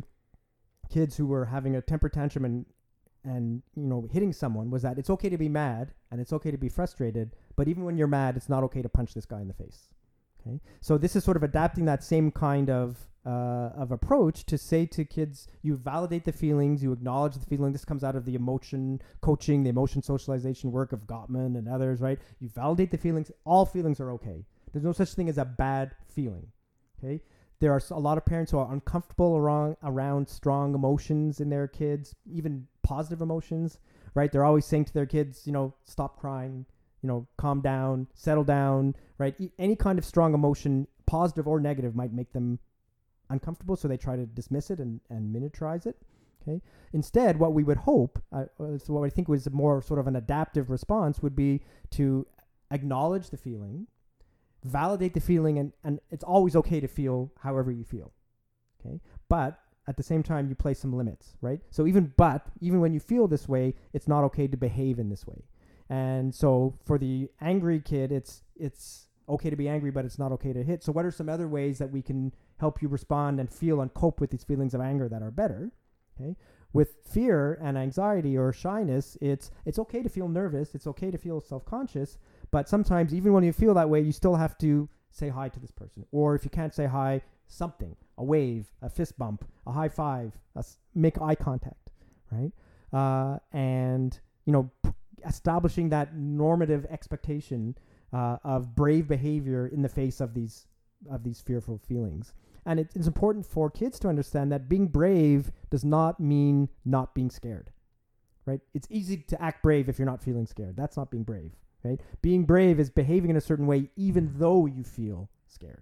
kids who were having a temper tantrum and, and, you know, hitting someone was that it's okay to be mad and it's okay to be frustrated, but even when you're mad, it's not okay to punch this guy in the face. Okay. So this is sort of adapting that same kind of uh, of approach to say to kids, you validate the feelings, you acknowledge the feeling. This comes out of the emotion coaching, the emotion socialization work of Gottman and others, right? You validate the feelings. All feelings are okay. There's no such thing as a bad feeling. Okay. There are a lot of parents who are uncomfortable around around strong emotions in their kids, even positive emotions, right? They're always saying to their kids, you know, stop crying, you know, calm down, settle down, right? E- any kind of strong emotion, positive or negative, might make them uncomfortable, so they try to dismiss it and, and miniaturize it. Okay. Instead, what we would hope, uh, so what I think was more sort of an adaptive response, would be to acknowledge the feeling, validate the feeling, and, and it's always okay to feel however you feel. Okay. But at the same time, you place some limits, right? So even, but even when you feel this way, it's not okay to behave in this way. And so for the angry kid, it's, it's okay to be angry, but it's not okay to hit. So what are some other ways that we can help you respond and feel and cope with these feelings of anger that are better? Okay. With fear and anxiety or shyness, it's it's okay to feel nervous. It's okay to feel self-conscious. But sometimes, even when you feel that way, you still have to say hi to this person. Or if you can't say hi, something, a wave, a fist bump, a high five, a s- make eye contact, right? Uh, and, you know, p- establishing that normative expectation uh, of brave behavior in the face of these of these fearful feelings. And it, it's important for kids to understand that being brave does not mean not being scared, right? It's easy to act brave if you're not feeling scared. That's not being brave, right? Being brave is behaving in a certain way even though you feel scared.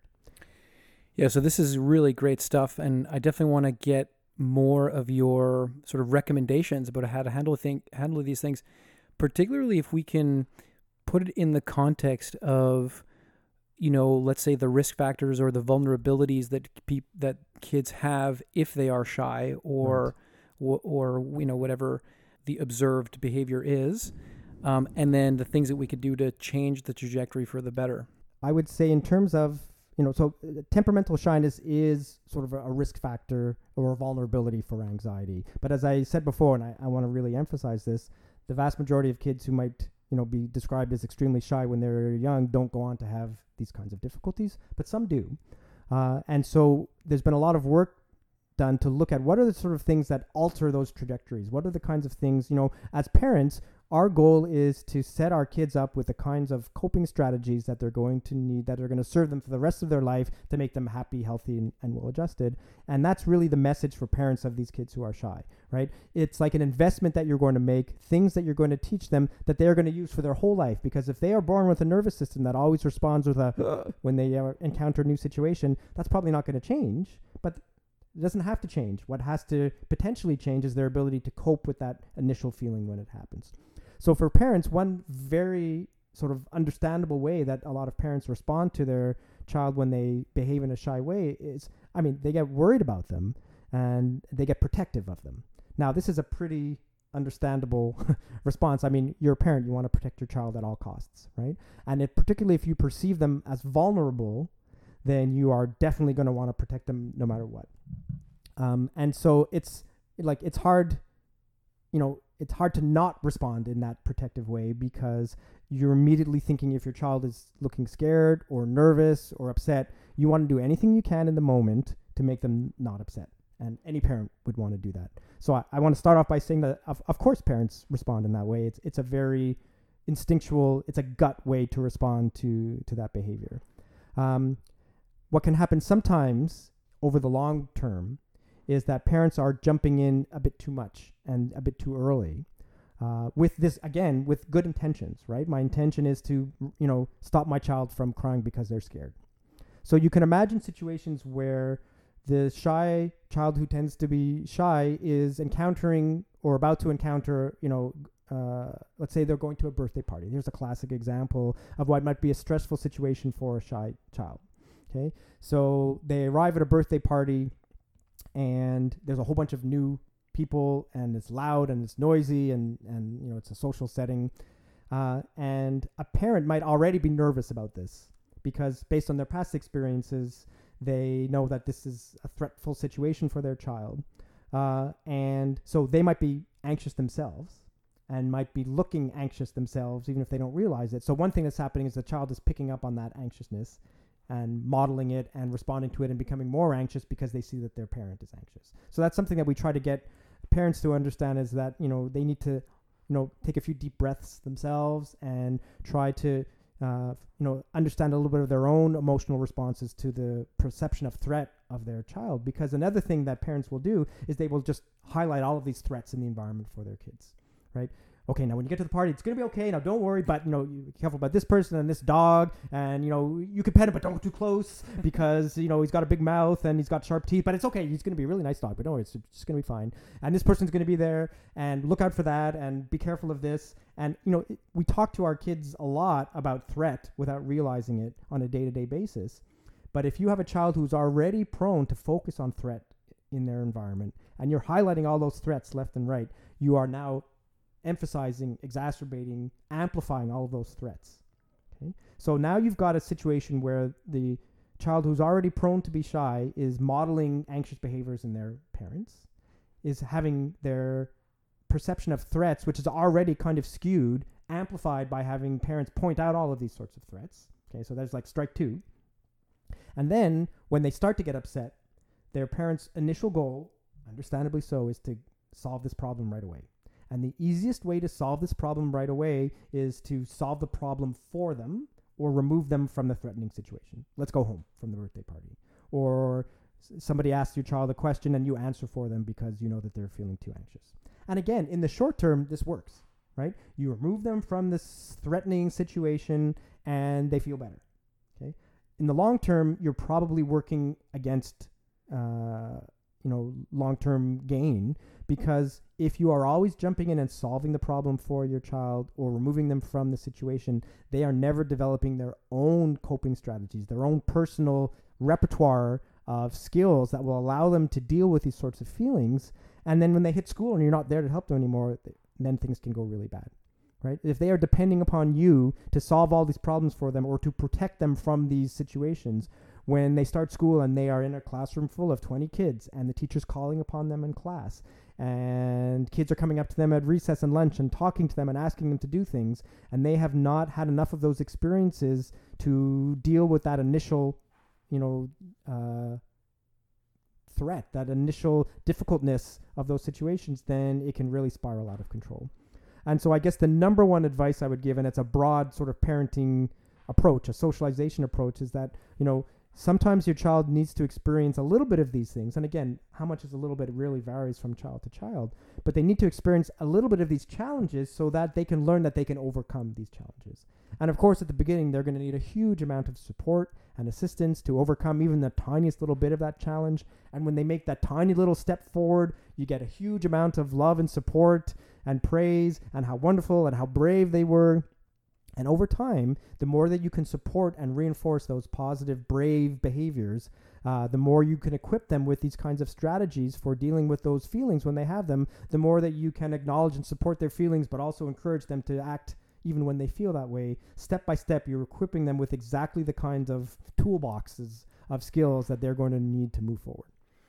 Yeah, so this is really great stuff, and I definitely want to get more of your sort of recommendations about how to handle think handle these things, particularly if we can put it in the context of, you know, let's say the risk factors or the vulnerabilities that pe- that kids have if they are shy or right. or, or you know, whatever the observed behavior is, um, and then the things that we could do to change the trajectory for the better. I would say in terms of, you know, so uh, temperamental shyness is sort of a, a risk factor or a vulnerability for anxiety. But as I said before, and I, I want to really emphasize this, the vast majority of kids who might, you know, be described as extremely shy when they're young don't go on to have these kinds of difficulties, but some do. Uh, and so there's been a lot of work done to look at what are the sort of things that alter those trajectories. What are the kinds of things, you know, as parents, our goal is to set our kids up with the kinds of coping strategies that they're going to need, that are going to serve them for the rest of their life to make them happy, healthy, and, and well-adjusted. And that's really the message for parents of these kids who are shy, right? It's like an investment that you're going to make, things that you're going to teach them that they're going to use for their whole life. Because if they are born with a nervous system that always responds with a when they uh, encounter a new situation, that's probably not going to change. But it doesn't have to change. What has to potentially change is their ability to cope with that initial feeling when it happens. So for parents, one very sort of understandable way that a lot of parents respond to their child when they behave in a shy way is, I mean, they get worried about them and they get protective of them. Now, this is a pretty understandable response. I mean, you're a parent, you want to protect your child at all costs, right? And if, particularly if you perceive them as vulnerable, then you are definitely going to want to protect them no matter what. Um, and so it's like, it's hard, you know, it's hard to not respond in that protective way because you're immediately thinking if your child is looking scared or nervous or upset, you want to do anything you can in the moment to make them not upset. And any parent would want to do that. So I, I want to start off by saying that, of, of course, parents respond in that way. It's it's a very instinctual, it's a gut way to respond to, to that behavior. Um, what can happen sometimes over the long term is that parents are jumping in a bit too much and a bit too early uh, with this, again, with good intentions, right? My intention is to, you know, stop my child from crying because they're scared. So you can imagine situations where the shy child who tends to be shy is encountering or about to encounter, you know, uh, let's say they're going to a birthday party. Here's a classic example of what might be a stressful situation for a shy child. Okay, so they arrive at a birthday party and there's a whole bunch of new people and it's loud and it's noisy and, and you know, it's a social setting. Uh, and a parent might already be nervous about this because based on their past experiences, they know that this is a threatful situation for their child. Uh, and so they might be anxious themselves and might be looking anxious themselves, even if they don't realize it. So one thing that's happening is the child is picking up on that anxiousness and modeling it and responding to it and becoming more anxious because they see that their parent is anxious. So that's something that we try to get parents to understand, is that, you know, they need to, you know, take a few deep breaths themselves and try to Uh, you know, understand a little bit of their own emotional responses to the perception of threat of their child. Because another thing that parents will do is they will just highlight all of these threats in the environment for their kids, right? Okay, now when you get to the party, it's going to be okay. Now don't worry, but, you know, you be careful about this person and this dog. And, you know, you can pet him, but don't go too close because, you know, he's got a big mouth and he's got sharp teeth. But it's okay. He's going to be a really nice dog, but don't worry, it's just going to be fine. And this person's going to be there, and look out for that and be careful of this. And, you know, it, we talk to our kids a lot about threat without realizing it on a day-to-day basis. But if you have a child who's already prone to focus on threat in their environment and you're highlighting all those threats left and right, you are now emphasizing, exacerbating, amplifying all of those threats. Okay? So now you've got a situation where the child who's already prone to be shy is modeling anxious behaviors in their parents, is having their perception of threats, which is already kind of skewed, amplified by having parents point out all of these sorts of threats. Okay, so there's like strike two. And then when they start to get upset, their parents' initial goal, understandably so, is to solve this problem right away. And the easiest way to solve this problem right away is to solve the problem for them or remove them from the threatening situation. Let's go home from the birthday party. Or s- somebody asks your child a question and you answer for them because you know that they're feeling too anxious. And again, in the short term, this works, right? You remove them from this threatening situation and they feel better, okay? In the long term, you're probably working against, uh, you know, long-term gain, because if you are always jumping in and solving the problem for your child or removing them from the situation, they are never developing their own coping strategies, their own personal repertoire of skills that will allow them to deal with these sorts of feelings. And then when they hit school and you're not there to help them anymore, th- then things can go really bad, right? If they are depending upon you to solve all these problems for them or to protect them from these situations, when they start school and they are in a classroom full of twenty kids and the teacher's calling upon them in class and kids are coming up to them at recess and lunch and talking to them and asking them to do things, and they have not had enough of those experiences to deal with that initial, you know, uh, threat, that initial difficultness of those situations, then it can really spiral out of control. And so I guess the number one advice I would give, and it's a broad sort of parenting approach, a socialization approach, is that, you know, sometimes your child needs to experience a little bit of these things. And again, how much is a little bit really varies from child to child, but they need to experience a little bit of these challenges so that they can learn that they can overcome these challenges. And of course, at the beginning, they're going to need a huge amount of support and assistance to overcome even the tiniest little bit of that challenge. And when they make that tiny little step forward, you get a huge amount of love and support and praise and how wonderful and how brave they were. And over time, the more that you can support and reinforce those positive, brave behaviors, uh, the more you can equip them with these kinds of strategies for dealing with those feelings when they have them, the more that you can acknowledge and support their feelings, but also encourage them to act even when they feel that way. Step by step, you're equipping them with exactly the kinds of toolboxes of skills that they're going to need to move forward.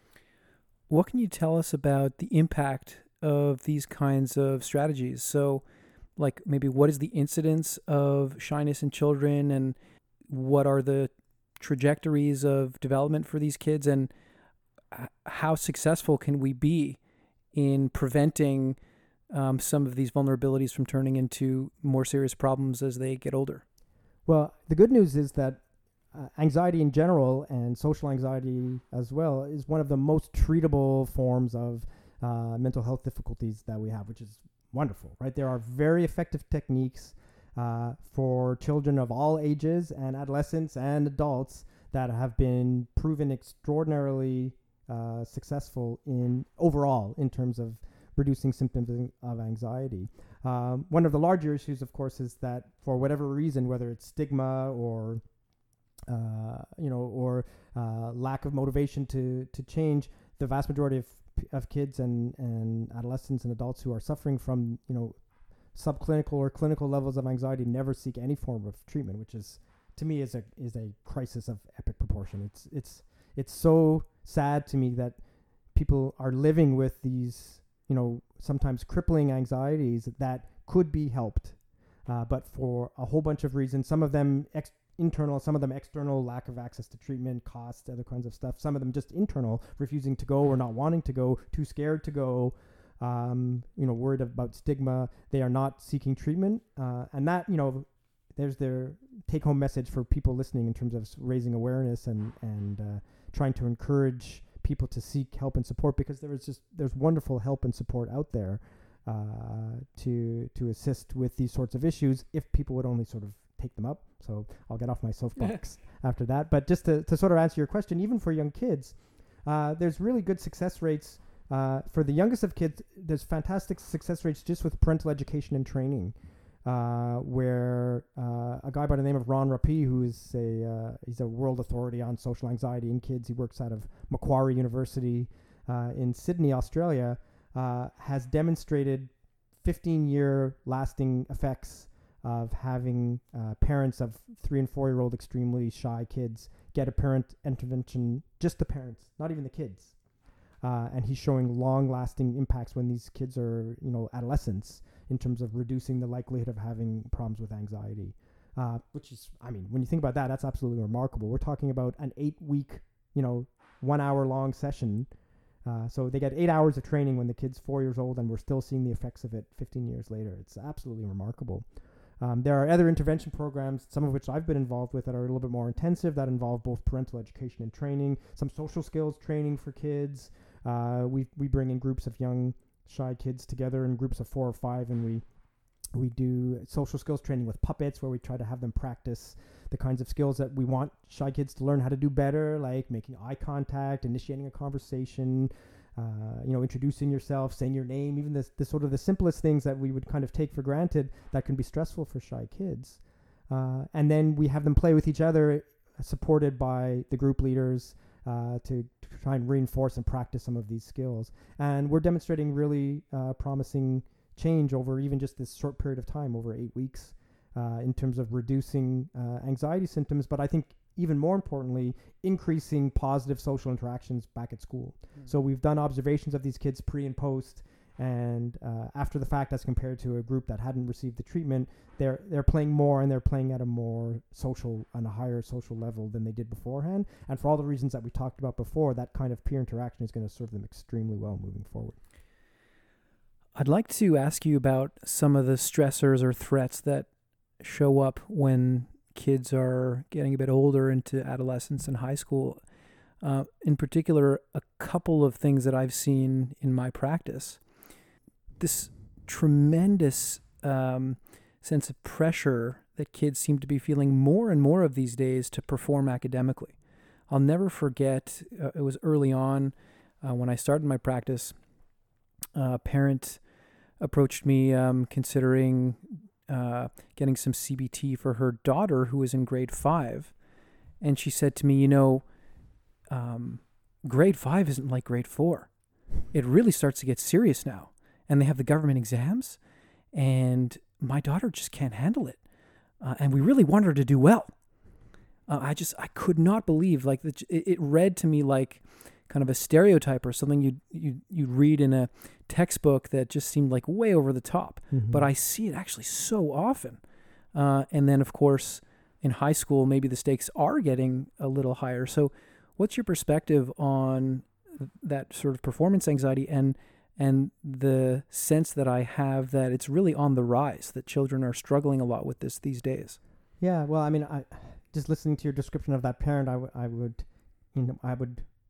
What can you tell us about the impact of these kinds of strategies? So, like, maybe what is the incidence of shyness in children, and what are the trajectories of development for these kids, and h- how successful can we be in preventing um, some of these vulnerabilities from turning into more serious problems as they get older? Well, the good news is that uh, anxiety in general, and social anxiety as well, is one of the most treatable forms of uh, mental health difficulties that we have, which is wonderful, right? There are very effective techniques uh, for children of all ages and adolescents and adults that have been proven extraordinarily uh, successful in overall in terms of reducing symptoms of anxiety. Um, one of the larger issues, of course, is that for whatever reason, whether it's stigma or uh, you know, or uh, lack of motivation to to change, the vast majority of of kids and and adolescents and adults who are suffering from, you know, subclinical or clinical levels of anxiety never seek any form of treatment, which is, to me, is a is a crisis of epic proportion. It's it's it's so sad to me that people are living with these, you know, sometimes crippling anxieties that could be helped, uh, but for a whole bunch of reasons, some of them ex- internal, some of them external, lack of access to treatment, cost, other kinds of stuff, some of them just internal, refusing to go or not wanting to go, too scared to go, um, you know, worried about stigma, they are not seeking treatment, uh, and that, you know, there's their take-home message for people listening in terms of raising awareness and, and uh, trying to encourage people to seek help and support, because there is just there's wonderful help and support out there uh, to to assist with these sorts of issues if people would only sort of take them up. So I'll get off my soapbox after that. But just to, to sort of answer your question, even for young kids, uh, there's really good success rates. Uh, for the youngest of kids, there's fantastic success rates just with parental education and training, uh, where uh, a guy by the name of Ron Rapie, who is a uh, he's a world authority on social anxiety in kids. He works out of Macquarie University uh, in Sydney, Australia, uh, has demonstrated fifteen-year lasting effects of having uh, parents of three and four-year-old extremely shy kids get a parent intervention, just the parents, not even the kids. Uh, and he's showing long-lasting impacts when these kids are, you know, adolescents, in terms of reducing the likelihood of having problems with anxiety, uh, which is, I mean, when you think about that, that's absolutely remarkable. We're talking about an eight-week, you know, one-hour-long session. Uh, so they get eight hours of training when the kid's four years old, and we're still seeing the effects of it fifteen years later. It's absolutely remarkable. Um, there are other intervention programs, some of which I've been involved with, that are a little bit more intensive, that involve both parental education and training, some social skills training for kids. Uh, we we bring in groups of young shy kids together in groups of four or five, and we we do social skills training with puppets, where we try to have them practice the kinds of skills that we want shy kids to learn how to do better, like making eye contact, initiating a conversation, uh, you know, introducing yourself, saying your name, even this, this sort of the simplest things that we would kind of take for granted that can be stressful for shy kids. Uh, and then we have them play with each other, uh, supported by the group leaders, uh, to, to try and reinforce and practice some of these skills. And we're demonstrating really uh, promising change over even just this short period of time, over eight weeks, uh, in terms of reducing uh, anxiety symptoms, but I think even more importantly, increasing positive social interactions back at school. Mm. So we've done observations of these kids pre and post, and uh, after the fact, as compared to a group that hadn't received the treatment, they're they're playing more, and they're playing at a more social, on a higher social level than they did beforehand. And for all the reasons that we talked about before, that kind of peer interaction is going to serve them extremely well moving forward. I'd like to ask you about some of the stressors or threats that show up when kids are getting a bit older into adolescence and high school. Uh, in particular, a couple of things that I've seen in my practice. This tremendous um, sense of pressure that kids seem to be feeling more and more of these days to perform academically. I'll never forget, uh, it was early on uh, when I started my practice, uh, a parent approached me um, considering uh, getting some C B T for her daughter who was in grade five. And she said to me, you know, um, grade five isn't like grade four. It really starts to get serious now. And they have the government exams, and my daughter just can't handle it. Uh, and we really want her to do well. Uh, I just, I could not believe, like, the, it, it read to me like kind of a stereotype or something you'd, you'd, you'd read in a textbook that just seemed like way over the top. Mm-hmm. But I see it actually so often. Uh, and then, of course, in high school, maybe the stakes are getting a little higher. So what's your perspective on that sort of performance anxiety and and the sense that I have that it's really on the rise, that children are struggling a lot with this these days? Yeah, well, I mean, I just listening to your description of that parent, I, w- I would, you know, I would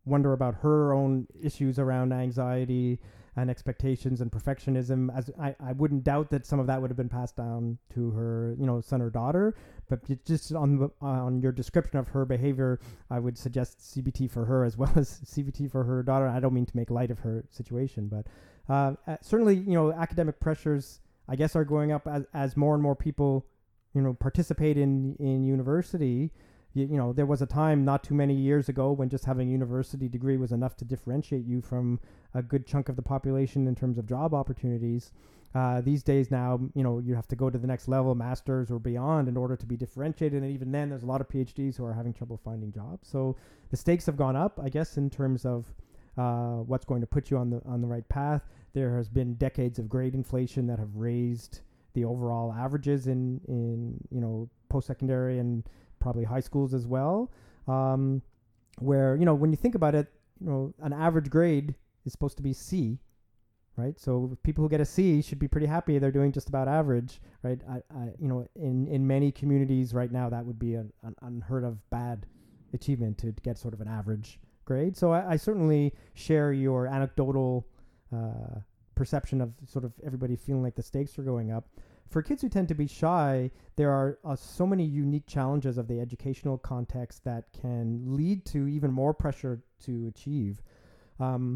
wonder about her own issues around anxiety and expectations and perfectionism. As I, I wouldn't doubt that some of that would have been passed down to her, you know, son or daughter. But just on the, on your description of her behavior, I would suggest C B T for her as well as C B T for her daughter. I don't mean to make light of her situation, but uh, uh, certainly, you know, academic pressures, I guess, are going up as, as more and more people, you know, participate in, in university. You, you know, there was a time not too many years ago when just having a university degree was enough to differentiate you from a good chunk of the population in terms of job opportunities. Uh, these days now, you know, you have to go to the next level, masters or beyond, in order to be differentiated. And even then, there's a lot of PhDs who are having trouble finding jobs. So the stakes have gone up, I guess, in terms of uh, what's going to put you on the on the right path. There has been decades of grade inflation that have raised the overall averages in, in you know, post-secondary and probably high schools as well, um, where, you know, when you think about it, you know, an average grade is supposed to be C, right? So people who get a C should be pretty happy they're doing just about average, right? I, I, you know, in, in many communities right now, that would be an, an unheard of bad achievement to get sort of an average grade. So I, I certainly share your anecdotal uh, perception of sort of everybody feeling like the stakes are going up. For kids who tend to be shy, there are uh, so many unique challenges of the educational context that can lead to even more pressure to achieve. Um,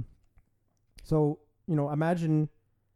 so, you know, imagine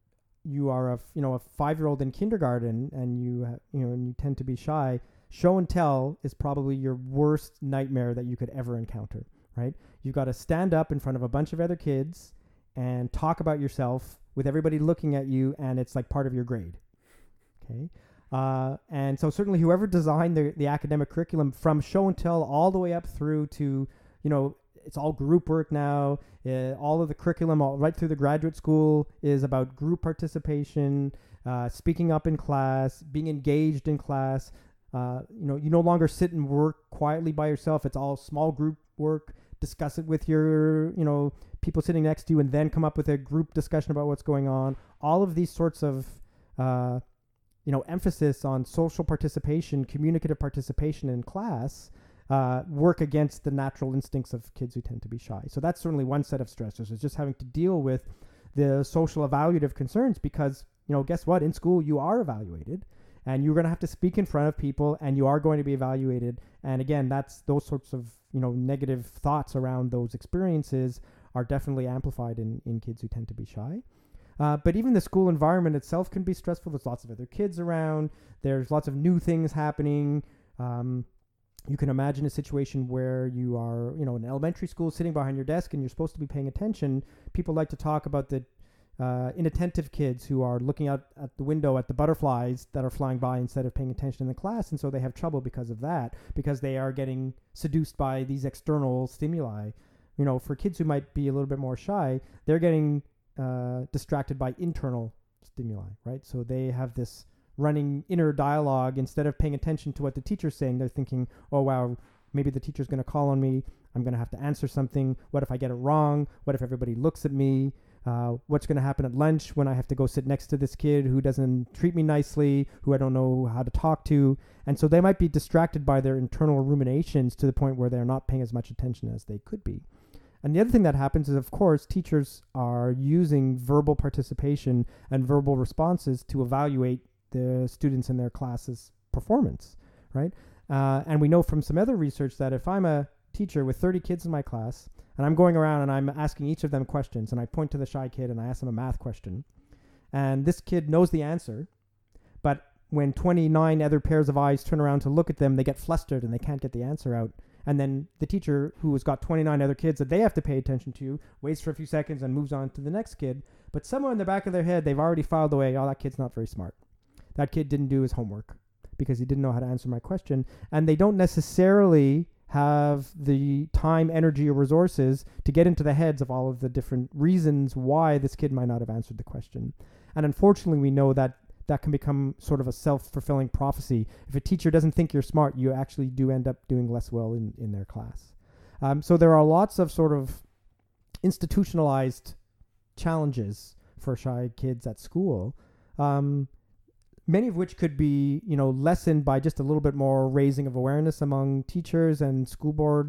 you are a, f- you know, a five-year-old in kindergarten and you, ha- you know, and you tend to be shy. Show and tell is probably your worst nightmare that you could ever encounter, right? You've got to stand up in front of a bunch of other kids and talk about yourself with everybody looking at you, and it's like part of your grade. Okay. Uh, and so certainly whoever designed the, the academic curriculum from show and tell all the way up through to, you know, it's all group work now. Uh, all of the curriculum all right through the graduate school is about group participation, uh, speaking up in class, being engaged in class. Uh, you know, you no longer sit and work quietly by yourself. It's all small group work. Discuss it with your, you know, people sitting next to you, and then come up with a group discussion about what's going on. All of these sorts of uh, you know, emphasis on social participation, communicative participation in class, uh, work against the natural instincts of kids who tend to be shy. So that's certainly one set of stressors, is just having to deal with the social evaluative concerns because, you know, guess what? In school, you are evaluated and you're going to have to speak in front of people and you are going to be evaluated. And again, that's those sorts of, you know, negative thoughts around those experiences are definitely amplified in, in kids who tend to be shy. Uh, but even the school environment itself can be stressful. There's lots of other kids around. There's lots of new things happening. Um, you can imagine a situation where you are, you know, in elementary school sitting behind your desk and you're supposed to be paying attention. People like to talk about the uh, inattentive kids who are looking out at the window at the butterflies that are flying by instead of paying attention in the class. And so they have trouble because of that, because they are getting seduced by these external stimuli. You know, for kids who might be a little bit more shy, they're getting Uh, distracted by internal stimuli, right? So they have this running inner dialogue. Instead of paying attention to what the teacher's saying, they're thinking, oh, wow, maybe the teacher's going to call on me. I'm going to have to answer something. What if I get it wrong? What if everybody looks at me? Uh, what's going to happen at lunch when I have to go sit next to this kid who doesn't treat me nicely, who I don't know how to talk to? And so they might be distracted by their internal ruminations to the point where they're not paying as much attention as they could be. And the other thing that happens is, of course, teachers are using verbal participation and verbal responses to evaluate the students in their class's performance, right? Uh, and we know from some other research that if I'm a teacher with thirty kids in my class, and I'm going around and I'm asking each of them questions, and I point to the shy kid and I ask him a math question, and this kid knows the answer, but when twenty-nine other pairs of eyes turn around to look at them, they get flustered and they can't get the answer out. And then the teacher, who has got twenty-nine other kids that they have to pay attention to, waits for a few seconds and moves on to the next kid. But somewhere in the back of their head, they've already filed away, oh, that kid's not very smart. That kid didn't do his homework because he didn't know how to answer my question. And they don't necessarily have the time, energy, or resources to get into the heads of all of the different reasons why this kid might not have answered the question. And unfortunately, we know that that can become sort of a self-fulfilling prophecy. If a teacher doesn't think you're smart, you actually do end up doing less well in, in their class. Um, so there are lots of sort of institutionalized challenges for shy kids at school, um, many of which could be, you know, lessened by just a little bit more raising of awareness among teachers and school board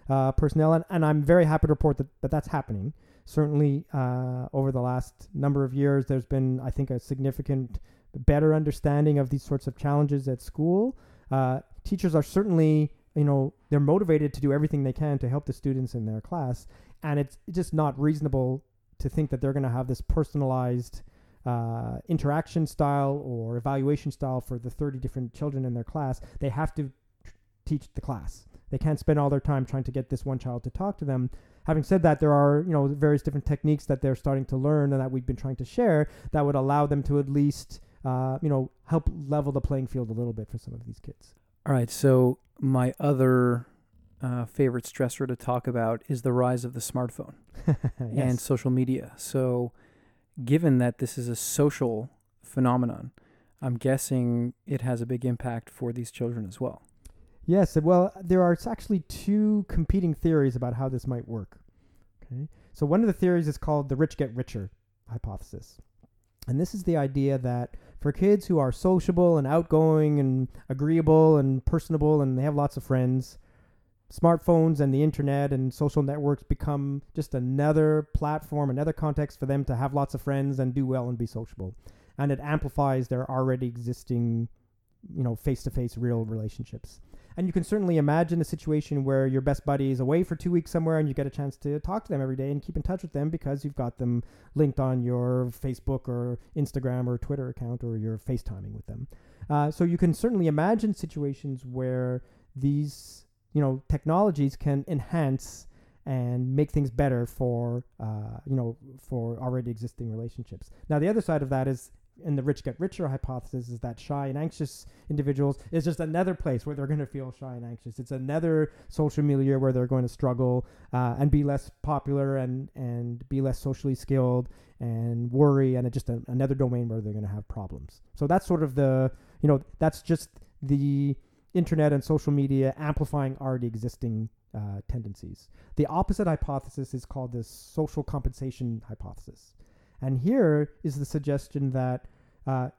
uh, personnel, and, and I'm very happy to report that, that that's happening. Certainly, uh, over the last number of years, there's been, I think, a significant better understanding of these sorts of challenges at school. Uh, teachers are certainly, you know, they're motivated to do everything they can to help the students in their class, and it's just not reasonable to think that they're going to have this personalized uh, interaction style or evaluation style for the thirty different children in their class. They have to tr- teach the class. They can't spend all their time trying to get this one child to talk to them. Having said that, there are, you know, various different techniques that they're starting to learn and that we've been trying to share that would allow them to at least, uh, you know, help level the playing field a little bit for some of these kids. All right. So my other uh, favorite stressor to talk about is the rise of the smartphone Yes. and social media. So given that this is a social phenomenon, I'm guessing it has a big impact for these children as well. Yes, well, there are actually two competing theories about how this might work. Okay, so one of the theories is called the rich get richer hypothesis. And this is the idea that for kids who are sociable and outgoing and agreeable and personable and they have lots of friends, smartphones and the internet and social networks become just another platform, another context for them to have lots of friends and do well and be sociable. And it amplifies their already existing, you know, face-to-face real relationships. And you can certainly imagine a situation where your best buddy is away for two weeks somewhere and you get a chance to talk to them every day and keep in touch with them because you've got them linked on your Facebook or Instagram or Twitter account, or you're FaceTiming with them. Uh, so you can certainly imagine situations where these, you know, technologies can enhance and make things better for, uh, you know, for already existing relationships. Now, the other side of that is, in the rich get richer hypothesis, is that shy and anxious individuals is just another place where they're going to feel shy and anxious. It's another social milieu where they're going to struggle uh, and be less popular and, and be less socially skilled and worry, and it's just a, another domain where they're going to have problems. So that's sort of the, you know, that's just the internet and social media amplifying already existing uh, tendencies. The opposite hypothesis is called the social compensation hypothesis. And here is the suggestion that uh,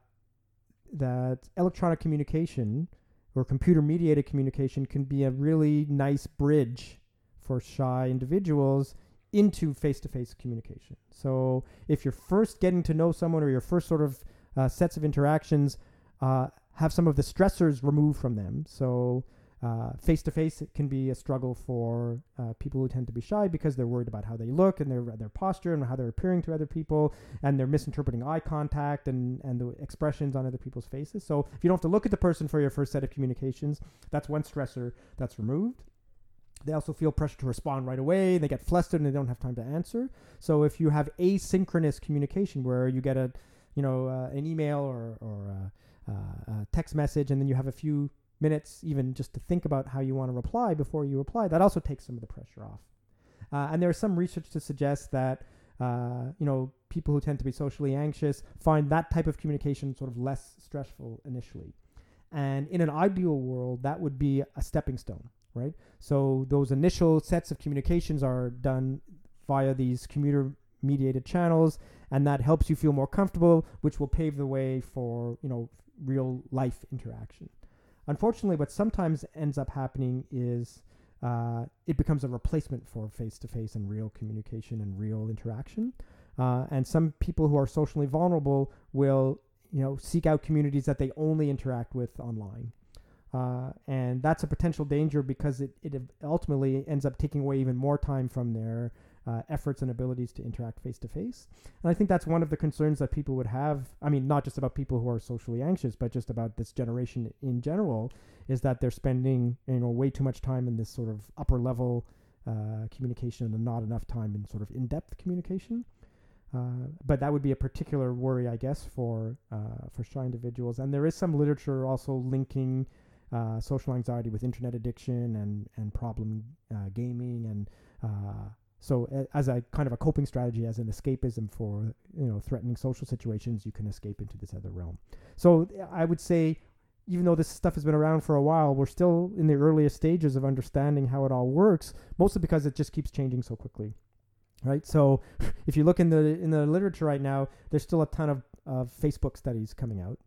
that electronic communication or computer-mediated communication can be a really nice bridge for shy individuals into face-to-face communication. So if you're first getting to know someone, or your first sort of uh, sets of interactions uh, have some of the stressors removed from them. So Uh, face-to-face, it can be a struggle for uh, people who tend to be shy because they're worried about how they look and their their posture and how they're appearing to other people, and they're misinterpreting eye contact and, and the expressions on other people's faces. So if you don't have to look at the person for your first set of communications, that's one stressor that's removed. They also feel pressure to respond right away. They get flustered and they don't have time to answer. So if you have asynchronous communication where you get a, you know, uh, an email or, or a, uh, a text message, and then you have a few minutes even just to think about how you want to reply before you reply, that also takes some of the pressure off. Uh, and there's some research to suggest that, uh, you know, people who tend to be socially anxious find that type of communication sort of less stressful initially. And in an ideal world, that would be a stepping stone, right? So those initial sets of communications are done via these computer-mediated channels, and that helps you feel more comfortable, which will pave the way for, you know, real life interaction. Unfortunately, what sometimes ends up happening is uh, it becomes a replacement for face-to-face and real communication and real interaction. Uh, and some people who are socially vulnerable will, you know, seek out communities that they only interact with online. Uh, and that's a potential danger because it, it ultimately ends up taking away even more time from their uh, efforts and abilities to interact face-to-face. And I think that's one of the concerns that people would have. I mean, not just about people who are socially anxious, but just about this generation in general, is that they're spending, you know, way too much time in this sort of upper level uh, communication and not enough time in sort of in-depth communication. Uh, but that would be a particular worry, I guess, for uh, for shy individuals. And there is some literature also linking uh, social anxiety with internet addiction and and problem uh, gaming, and uh, so a, as a kind of a coping strategy, as an escapism for, you know, threatening social situations, you can escape into this other realm. So I would say, even though this stuff has been around for a while, we're still in the earliest stages of understanding how it all works, mostly because it just keeps changing so quickly. Right, so if you look in the in the literature right now, there's still a ton of, of Facebook studies coming out,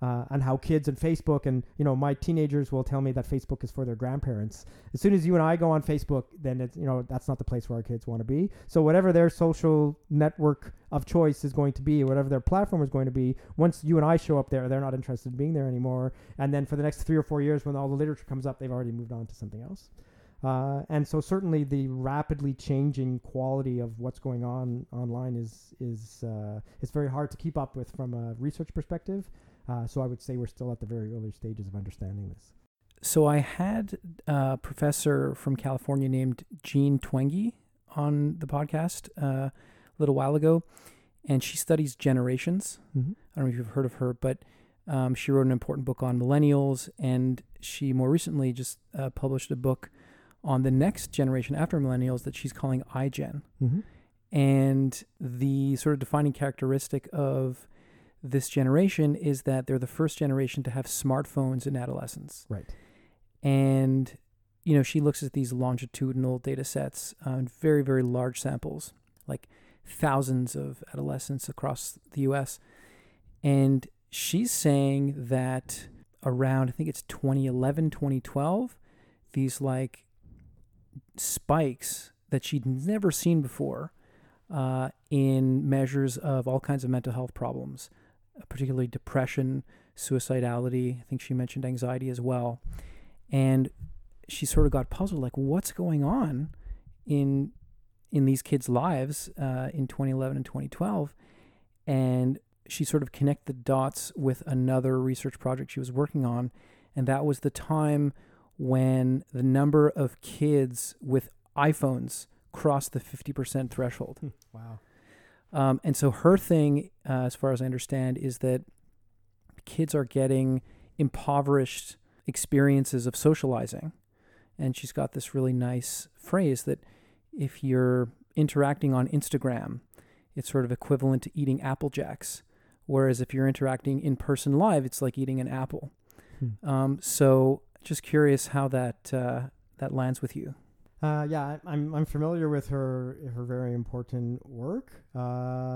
uh, and how kids and Facebook and, you know, my teenagers will tell me that Facebook is for their grandparents. As soon as you and I go on Facebook, then it's, you know, that's not the place where our kids want to be. So whatever their social network of choice is going to be, whatever their platform is going to be, once you and I show up there, they're not interested in being there anymore. And then for the next three or four years, when all the literature comes up, they've already moved on to something else. Uh, and so certainly the rapidly changing quality of what's going on online is is uh, it's very hard to keep up with from a research perspective. Uh, so I would say we're still at the very early stages of understanding this. So I had a professor from California named Jean Twenge on the podcast uh, a little while ago, and she studies generations. Mm-hmm. I don't know if you've heard of her, but um, she wrote an important book on millennials, and she more recently just uh, published a book on the next generation after millennials that she's calling iGen. Mm-hmm. And the sort of defining characteristic of this generation is that they're the first generation to have smartphones in adolescence. Right. And, you know, she looks at these longitudinal data sets on very, very large samples, like thousands of adolescents across the U S. And she's saying that around, I think it's twenty eleven, twenty twelve, these like spikes that she'd never seen before uh, in measures of all kinds of mental health problems, particularly depression, suicidality. I think she mentioned anxiety as well. And she sort of got puzzled, like, what's going on in in these kids' lives uh, in twenty eleven and twenty twelve? And she sort of connected the dots with another research project she was working on, and that was the time when the number of kids with iPhones crossed the fifty percent threshold. Wow. Um, and so her thing, uh, as far as I understand, is that kids are getting impoverished experiences of socializing. And she's got this really nice phrase that if you're interacting on Instagram, it's sort of equivalent to eating Apple Jacks. Whereas if you're interacting in person live, it's like eating an apple. Hmm. Um, so just curious how that uh, that lands with you. Uh, yeah, I, I'm I'm familiar with her her very important work. Uh,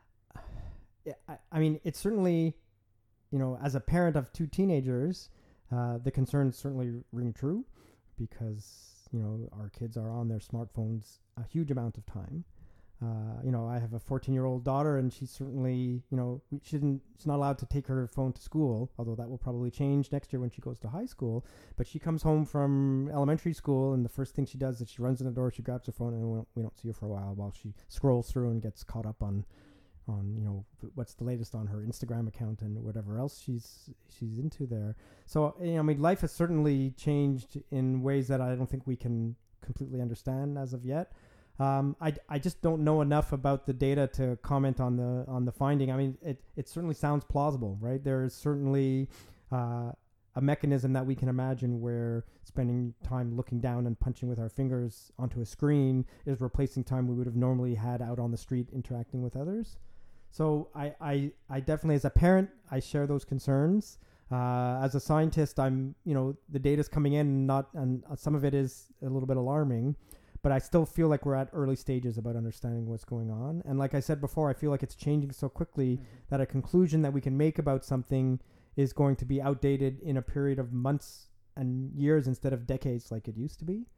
yeah, I, I mean, it's certainly, you know, as a parent of two teenagers, uh, the concerns certainly ring true, because, you know, our kids are on their smartphones a huge amount of time. Uh, you know, I have a fourteen-year-old daughter, and she's certainly, you know, we shouldn't, she's not allowed to take her phone to school, although that will probably change next year when she goes to high school. But she comes home from elementary school, and the first thing she does is she runs in the door, she grabs her phone, and we don't, we don't see her for a while while she scrolls through and gets caught up on, on you know, what's the latest on her Instagram account and whatever else she's she's into there. So, you know, I mean, life has certainly changed in ways that I don't think we can completely understand as of yet. Um, I, I just don't know enough about the data to comment on the on the finding. I mean, it, it certainly sounds plausible, right? There is certainly uh, a mechanism that we can imagine where spending time looking down and punching with our fingers onto a screen is replacing time we would have normally had out on the street interacting with others. So I, I, I definitely, as a parent, I share those concerns. Uh, as a scientist, I'm, you know, the data's coming in, and not, and some of it is a little bit alarming. But I still feel like we're at early stages about understanding what's going on. And like I said before, I feel like it's changing so quickly mm-hmm. that a conclusion that we can make about something is going to be outdated in a period of months and years instead of decades like it used to be.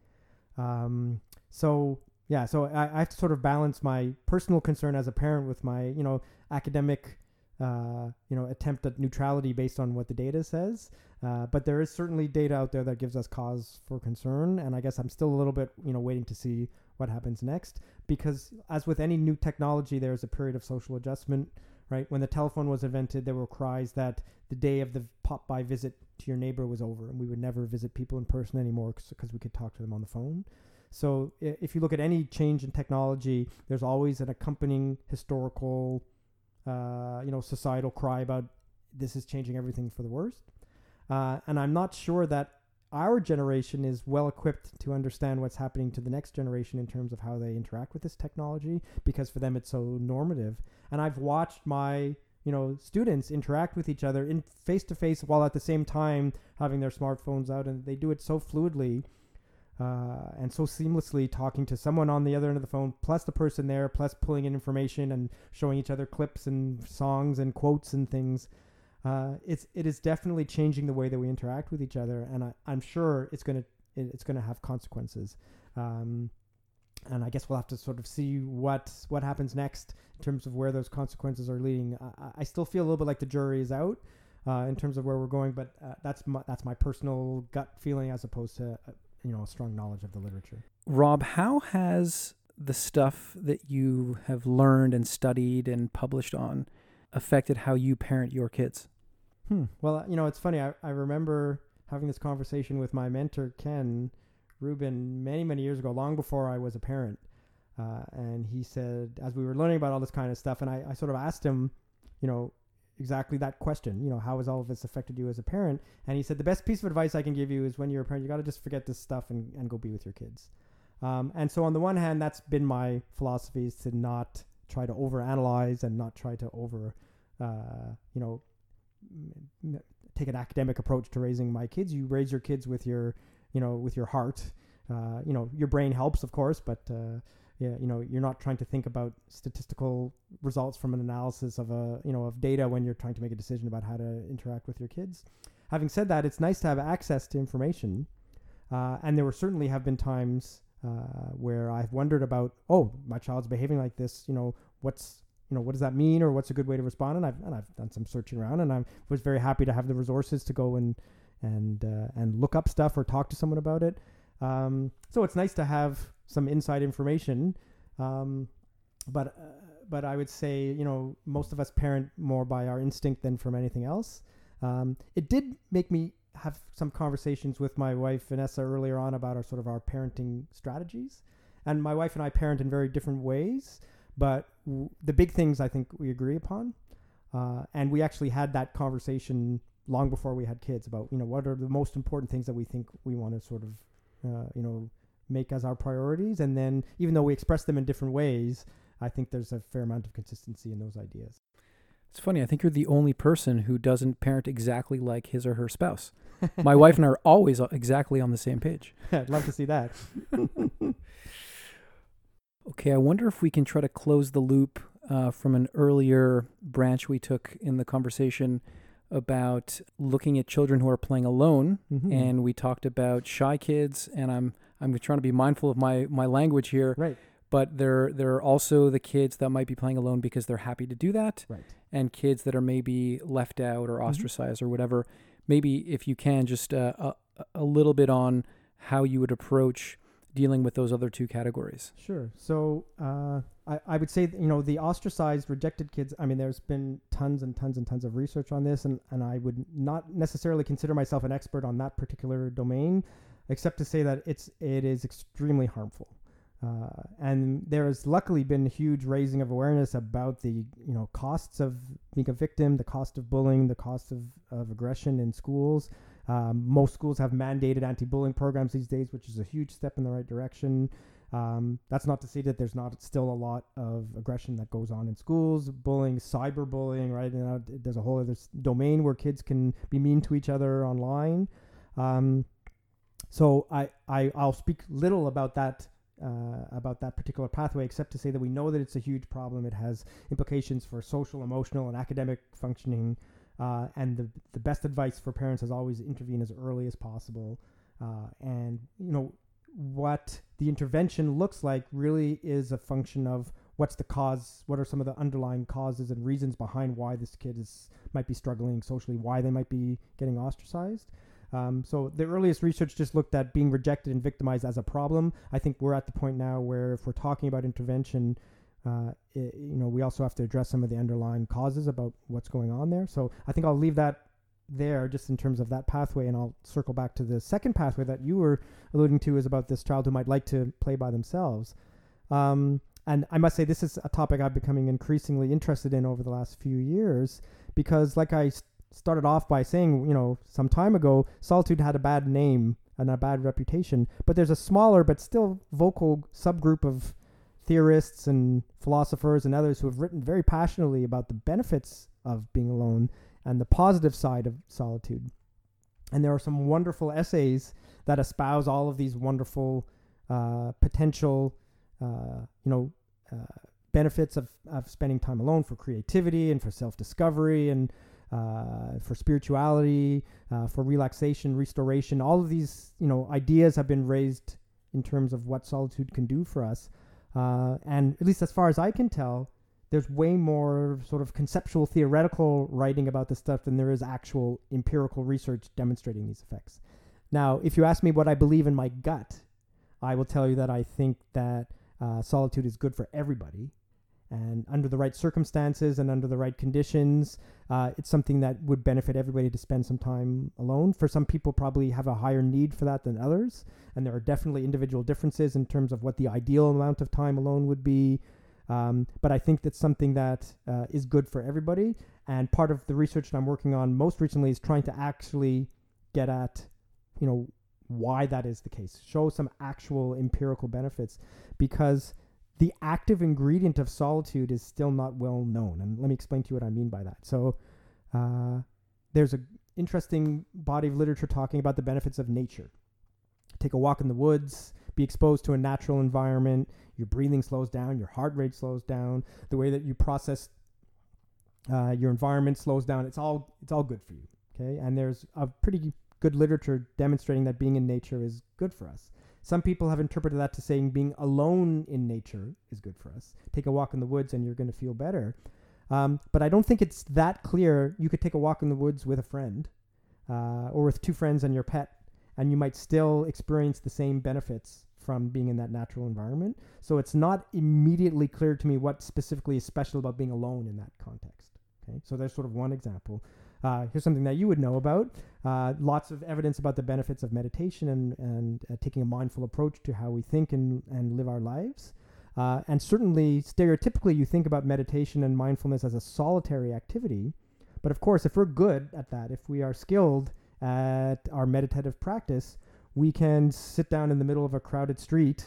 Um, so, yeah, so I, I have to sort of balance my personal concern as a parent with my, you know, academic, uh, you know, attempt at neutrality based on what the data says. Uh, but there is certainly data out there that gives us cause for concern. And I guess I'm still a little bit, you know, waiting to see what happens next, because as with any new technology, there's a period of social adjustment, right? When the telephone was invented, there were cries that the day of the pop-by visit to your neighbor was over, and we would never visit people in person anymore because we could talk to them on the phone. So if you look at any change in technology, there's always an accompanying historical, uh, you know, societal cry about this is changing everything for the worst. Uh, and I'm not sure that our generation is well equipped to understand what's happening to the next generation in terms of how they interact with this technology, because for them it's so normative. And I've watched my, you know, students interact with each other in face-to-face while at the same time having their smartphones out, and they do it so fluidly uh, and so seamlessly, talking to someone on the other end of the phone, plus the person there, plus pulling in information and showing each other clips and songs and quotes and things. uh, it's it is definitely changing the way that we interact with each other, and I, I'm sure it's gonna it, it's gonna have consequences. Um, and I guess we'll have to sort of see what what happens next in terms of where those consequences are leading. I, I still feel a little bit like the jury is out uh, in terms of where we're going, but uh, that's my, that's my personal gut feeling as opposed to uh, you know a strong knowledge of the literature. Rob, how has the stuff that you have learned and studied and published on affected how you parent your kids? Hmm. Well, you know, it's funny. I, I remember having this conversation with my mentor, Ken Rubin, many, many years ago, long before I was a parent. Uh, and he said, as we were learning about all this kind of stuff, and I, I sort of asked him, you know, exactly that question, you know, how has all of this affected you as a parent? And he said, the best piece of advice I can give you is when you're a parent, you got to just forget this stuff and, and go be with your kids. Um, and so on the one hand, that's been my philosophy, is to not try to overanalyze and not try to over, uh, you know, m- m- take an academic approach to raising my kids. You raise your kids with your, you know, with your heart. Uh, you know, your brain helps, of course, but, uh, yeah, you know, you're not trying to think about statistical results from an analysis of a, you know, of data when you're trying to make a decision about how to interact with your kids. Having said that, it's nice to have access to information. Uh, and there were certainly have been times uh, where I've wondered about, oh, my child's behaving like this, you know, what's, you know, what does that mean, or what's a good way to respond? And I've, and I've done some searching around, and I was very happy to have the resources to go and, and, uh, and look up stuff or talk to someone about it. Um, so it's nice to have some inside information. Um, but, uh, but I would say, you know, most of us parent more by our instinct than from anything else. Um, it did make me have some conversations with my wife, Vanessa, earlier on about our sort of our parenting strategies. And my wife and I parent in very different ways, but w- the big things I think we agree upon. Uh, and we actually had that conversation long before we had kids about, you know, what are the most important things that we think we want to sort of, uh, you know, make as our priorities. And then even though we express them in different ways, I think there's a fair amount of consistency in those ideas. It's funny. I think you're the only person who doesn't parent exactly like his or her spouse. My wife and I are always exactly on the same page. I'd love to see that. Okay, I wonder if we can try to close the loop uh, from an earlier branch we took in the conversation about looking at children who are playing alone. Mm-hmm. And we talked about shy kids, and I'm I'm trying to be mindful of my, my language here. Right. But there there are also the kids that might be playing alone because they're happy to do that. Right. And kids that are maybe left out or ostracized mm-hmm. or whatever. Maybe if you can, just uh, a, a little bit on how you would approach dealing with those other two categories. Sure. So uh, I, I would say, that, you know, the ostracized, rejected kids, I mean, there's been tons and tons and tons of research on this, and, and I would not necessarily consider myself an expert on that particular domain, except to say that it's it is extremely harmful. Uh, and there has luckily been a huge raising of awareness about the, you know, costs of being a victim, the cost of bullying, the cost of, of aggression in schools. Um, most schools have mandated anti-bullying programs these days, which is a huge step in the right direction. Um, that's not to say that there's not still a lot of aggression that goes on in schools, bullying, cyberbullying, right? You know, there's a whole other s- domain where kids can be mean to each other online. Um, so I, I, I'll speak little about that Uh, about that particular pathway, except to say that we know that it's a huge problem. It has implications for social, emotional, and academic functioning. Uh, and the the best advice for parents is always intervene as early as possible. Uh, and, you know, what the intervention looks like really is a function of what's the cause, what are some of the underlying causes and reasons behind why this kid is might be struggling socially, why they might be getting ostracized. Um, so the earliest research just looked at being rejected and victimized as a problem. I think we're at the point now where if we're talking about intervention, uh, it, you know, we also have to address some of the underlying causes about what's going on there. So I think I'll leave that there just in terms of that pathway, and I'll circle back to the second pathway that you were alluding to, is about this child who might like to play by themselves. Um, and I must say this is a topic I'm becoming increasingly interested in over the last few years, because like I st- started off by saying, you know, some time ago, solitude had a bad name and a bad reputation, but there's a smaller but still vocal subgroup of theorists and philosophers and others who have written very passionately about the benefits of being alone and the positive side of solitude. And there are some wonderful essays that espouse all of these wonderful uh, potential, uh, you know, uh, benefits of, of spending time alone for creativity and for self-discovery and uh, for spirituality, uh, for relaxation, restoration. All of these, you know, ideas have been raised in terms of what solitude can do for us. Uh, and at least as far as I can tell, there's way more sort of conceptual, theoretical writing about this stuff than there is actual empirical research demonstrating these effects. Now, if you ask me what I believe in my gut, I will tell you that I think that uh, solitude is good for everybody. And under the right circumstances and under the right conditions, uh, it's something that would benefit everybody to spend some time alone. For some people, probably have a higher need for that than others. And there are definitely individual differences in terms of what the ideal amount of time alone would be. Um, but I think that's something that uh, is good for everybody. And part of the research that I'm working on most recently is trying to actually get at, you know, why that is the case. Show some actual empirical benefits, because the active ingredient of solitude is still not well known. And let me explain to you what I mean by that. So uh, there's an interesting body of literature talking about the benefits of nature. Take a walk in the woods, be exposed to a natural environment, your breathing slows down, your heart rate slows down, the way that you process uh, your environment slows down. It's all it's all good for you, okay? And there's a pretty good literature demonstrating that being in nature is good for us. Some people have interpreted that to saying being alone in nature is good for us. Take a walk in the woods and you're going to feel better. Um, but I don't think it's that clear. You could take a walk in the woods with a friend uh, or with two friends and your pet, and you might still experience the same benefits from being in that natural environment. So it's not immediately clear to me what specifically is special about being alone in that context. Okay, so there's sort of one example. Uh, here's something that you would know about. Uh, lots of evidence about the benefits of meditation and, and uh, taking a mindful approach to how we think and, and live our lives. Uh, and certainly, stereotypically, you think about meditation and mindfulness as a solitary activity. But of course, if we're good at that, if we are skilled at our meditative practice, we can sit down in the middle of a crowded street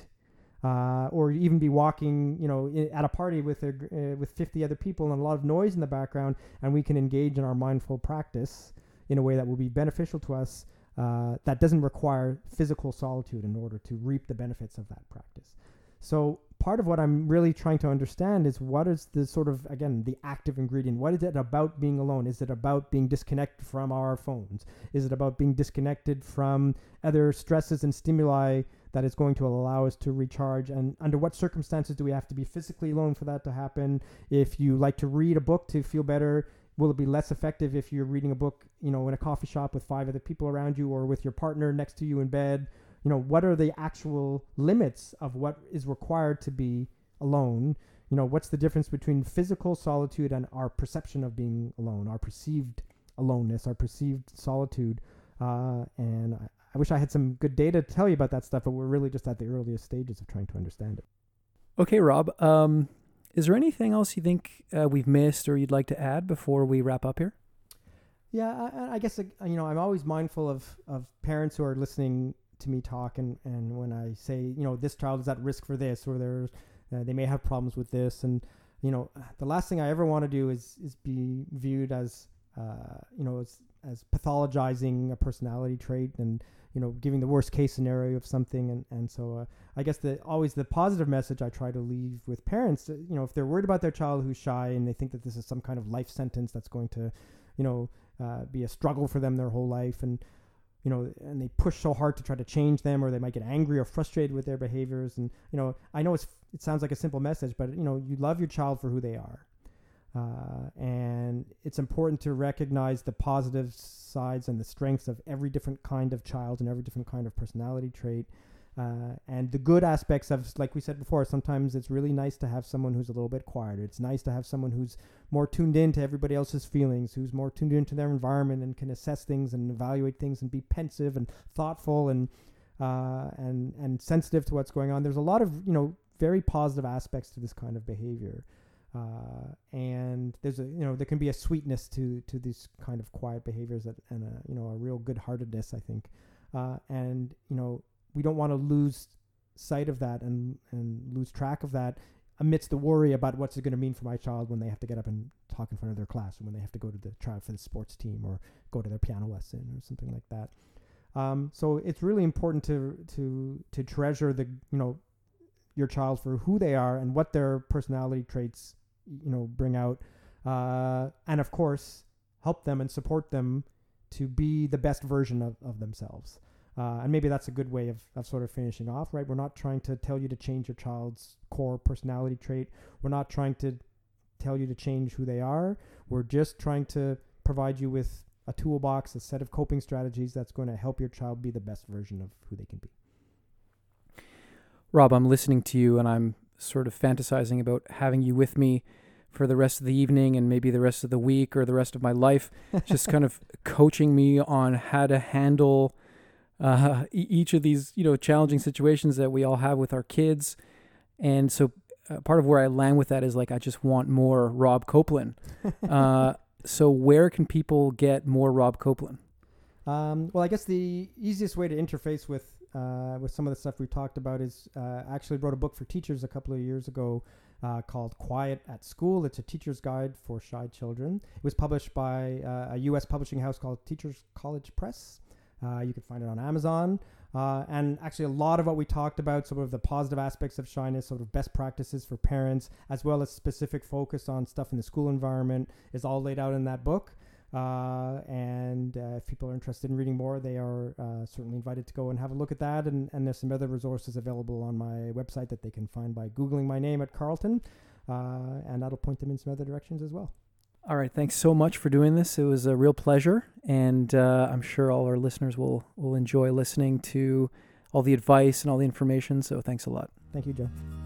Uh, or even be walking, you know, I- at a party with a, uh, with fifty other people and a lot of noise in the background, and we can engage in our mindful practice in a way that will be beneficial to us. Uh, that doesn't require physical solitude in order to reap the benefits of that practice. So part of what I'm really trying to understand is what is the sort of, again, the active ingredient. What is it about being alone? Is it about being disconnected from our phones? Is it about being disconnected from other stresses and stimuli that is going to allow us to recharge? And under what circumstances do we have to be physically alone for that to happen? If you like to read a book to feel better, will it be less effective if you're reading a book, you know, in a coffee shop with five other people around you, or with your partner next to you in bed? You know, what are the actual limits of what is required to be alone? You know, what's the difference between physical solitude and our perception of being alone, our perceived aloneness, our perceived solitude? Uh, and I, I wish I had some good data to tell you about that stuff, but we're really just at the earliest stages of trying to understand it. Okay, Rob, um, is there anything else you think uh, we've missed or you'd like to add before we wrap up here? Yeah, I, I guess, uh, you know, I'm always mindful of, of parents who are listening to me talk, and, and when I say, you know, this child is at risk for this, or there's, uh, they may have problems with this. And, you know, the last thing I ever want to do is, is be viewed as, uh, you know, as, as pathologizing a personality trait and, you know, giving the worst case scenario of something. And, and so uh, I guess the always the positive message I try to leave with parents, uh, you know, if they're worried about their child who's shy and they think that this is some kind of life sentence that's going to, you know, uh, be a struggle for them their whole life, and, you know, and they push so hard to try to change them, or they might get angry or frustrated with their behaviors. And, you know, I know it's, it sounds like a simple message, but, you know, you love your child for who they are. Uh, and it's important to recognize the positive sides and the strengths of every different kind of child and every different kind of personality trait. Uh, and the good aspects of, like we said before, sometimes it's really nice to have someone who's a little bit quieter. It's nice to have someone who's more tuned in to everybody else's feelings, who's more tuned into their environment and can assess things and evaluate things and be pensive and thoughtful and uh, and and sensitive to what's going on. There's a lot of, you know, very positive aspects to this kind of behavior. Uh, and there's a, you know, there can be a sweetness to, to these kind of quiet behaviors that, and a, you know, a real good heartedness, I think. Uh, and, you know, we don't want to lose sight of that and, and lose track of that amidst the worry about what's it going to mean for my child when they have to get up and talk in front of their class, or when they have to go to the try out for the sports team, or go to their piano lesson or something like that. Um, so it's really important to, to, to treasure the, you know, your child for who they are and what their personality traits, you know, bring out. Uh, and of course, help them and support them to be the best version of, of themselves. Uh, and maybe that's a good way of, of sort of finishing off, right? We're not trying to tell you to change your child's core personality trait. We're not trying to tell you to change who they are. We're just trying to provide you with a toolbox, a set of coping strategies that's going to help your child be the best version of who they can be. Rob, I'm listening to you and I'm sort of fantasizing about having you with me for the rest of the evening and maybe the rest of the week or the rest of my life, just kind of coaching me on how to handle uh, e- each of these, you know, challenging situations that we all have with our kids. And so uh, part of where I land with that is like, I just want more Rob Copeland. Uh, so where can people get more Rob Copeland? Um, well, I guess the easiest way to interface with uh, with some of the stuff we talked about is uh, I actually wrote a book for teachers a couple of years ago uh, called Quiet at School. It's a teacher's guide for shy children. It was published by uh, a U S publishing house called Teachers College Press. Uh, you can find it on Amazon. Uh, and actually a lot of what we talked about, sort of the positive aspects of shyness, sort of best practices for parents, as well as specific focus on stuff in the school environment, is all laid out in that book. Uh, and uh, if people are interested in reading more, they are uh, certainly invited to go and have a look at that. And, and there's some other resources available on my website that they can find by Googling my name at Carleton. Uh, and that'll point them in some other directions as well. All right. Thanks so much for doing this. It was a real pleasure. And uh, I'm sure all our listeners will, will enjoy listening to all the advice and all the information. So thanks a lot. Thank you, Joe.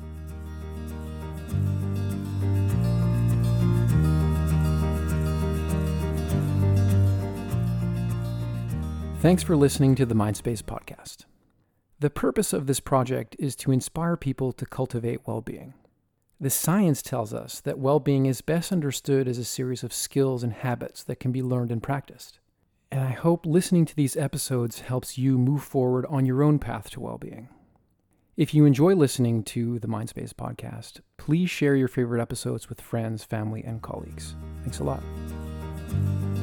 Thanks for listening to the Mindspace podcast. The purpose of this project is to inspire people to cultivate well-being. The science tells us that well-being is best understood as a series of skills and habits that can be learned and practiced. And I hope listening to these episodes helps you move forward on your own path to well-being. If you enjoy listening to the Mindspace podcast, please share your favorite episodes with friends, family, and colleagues. Thanks a lot.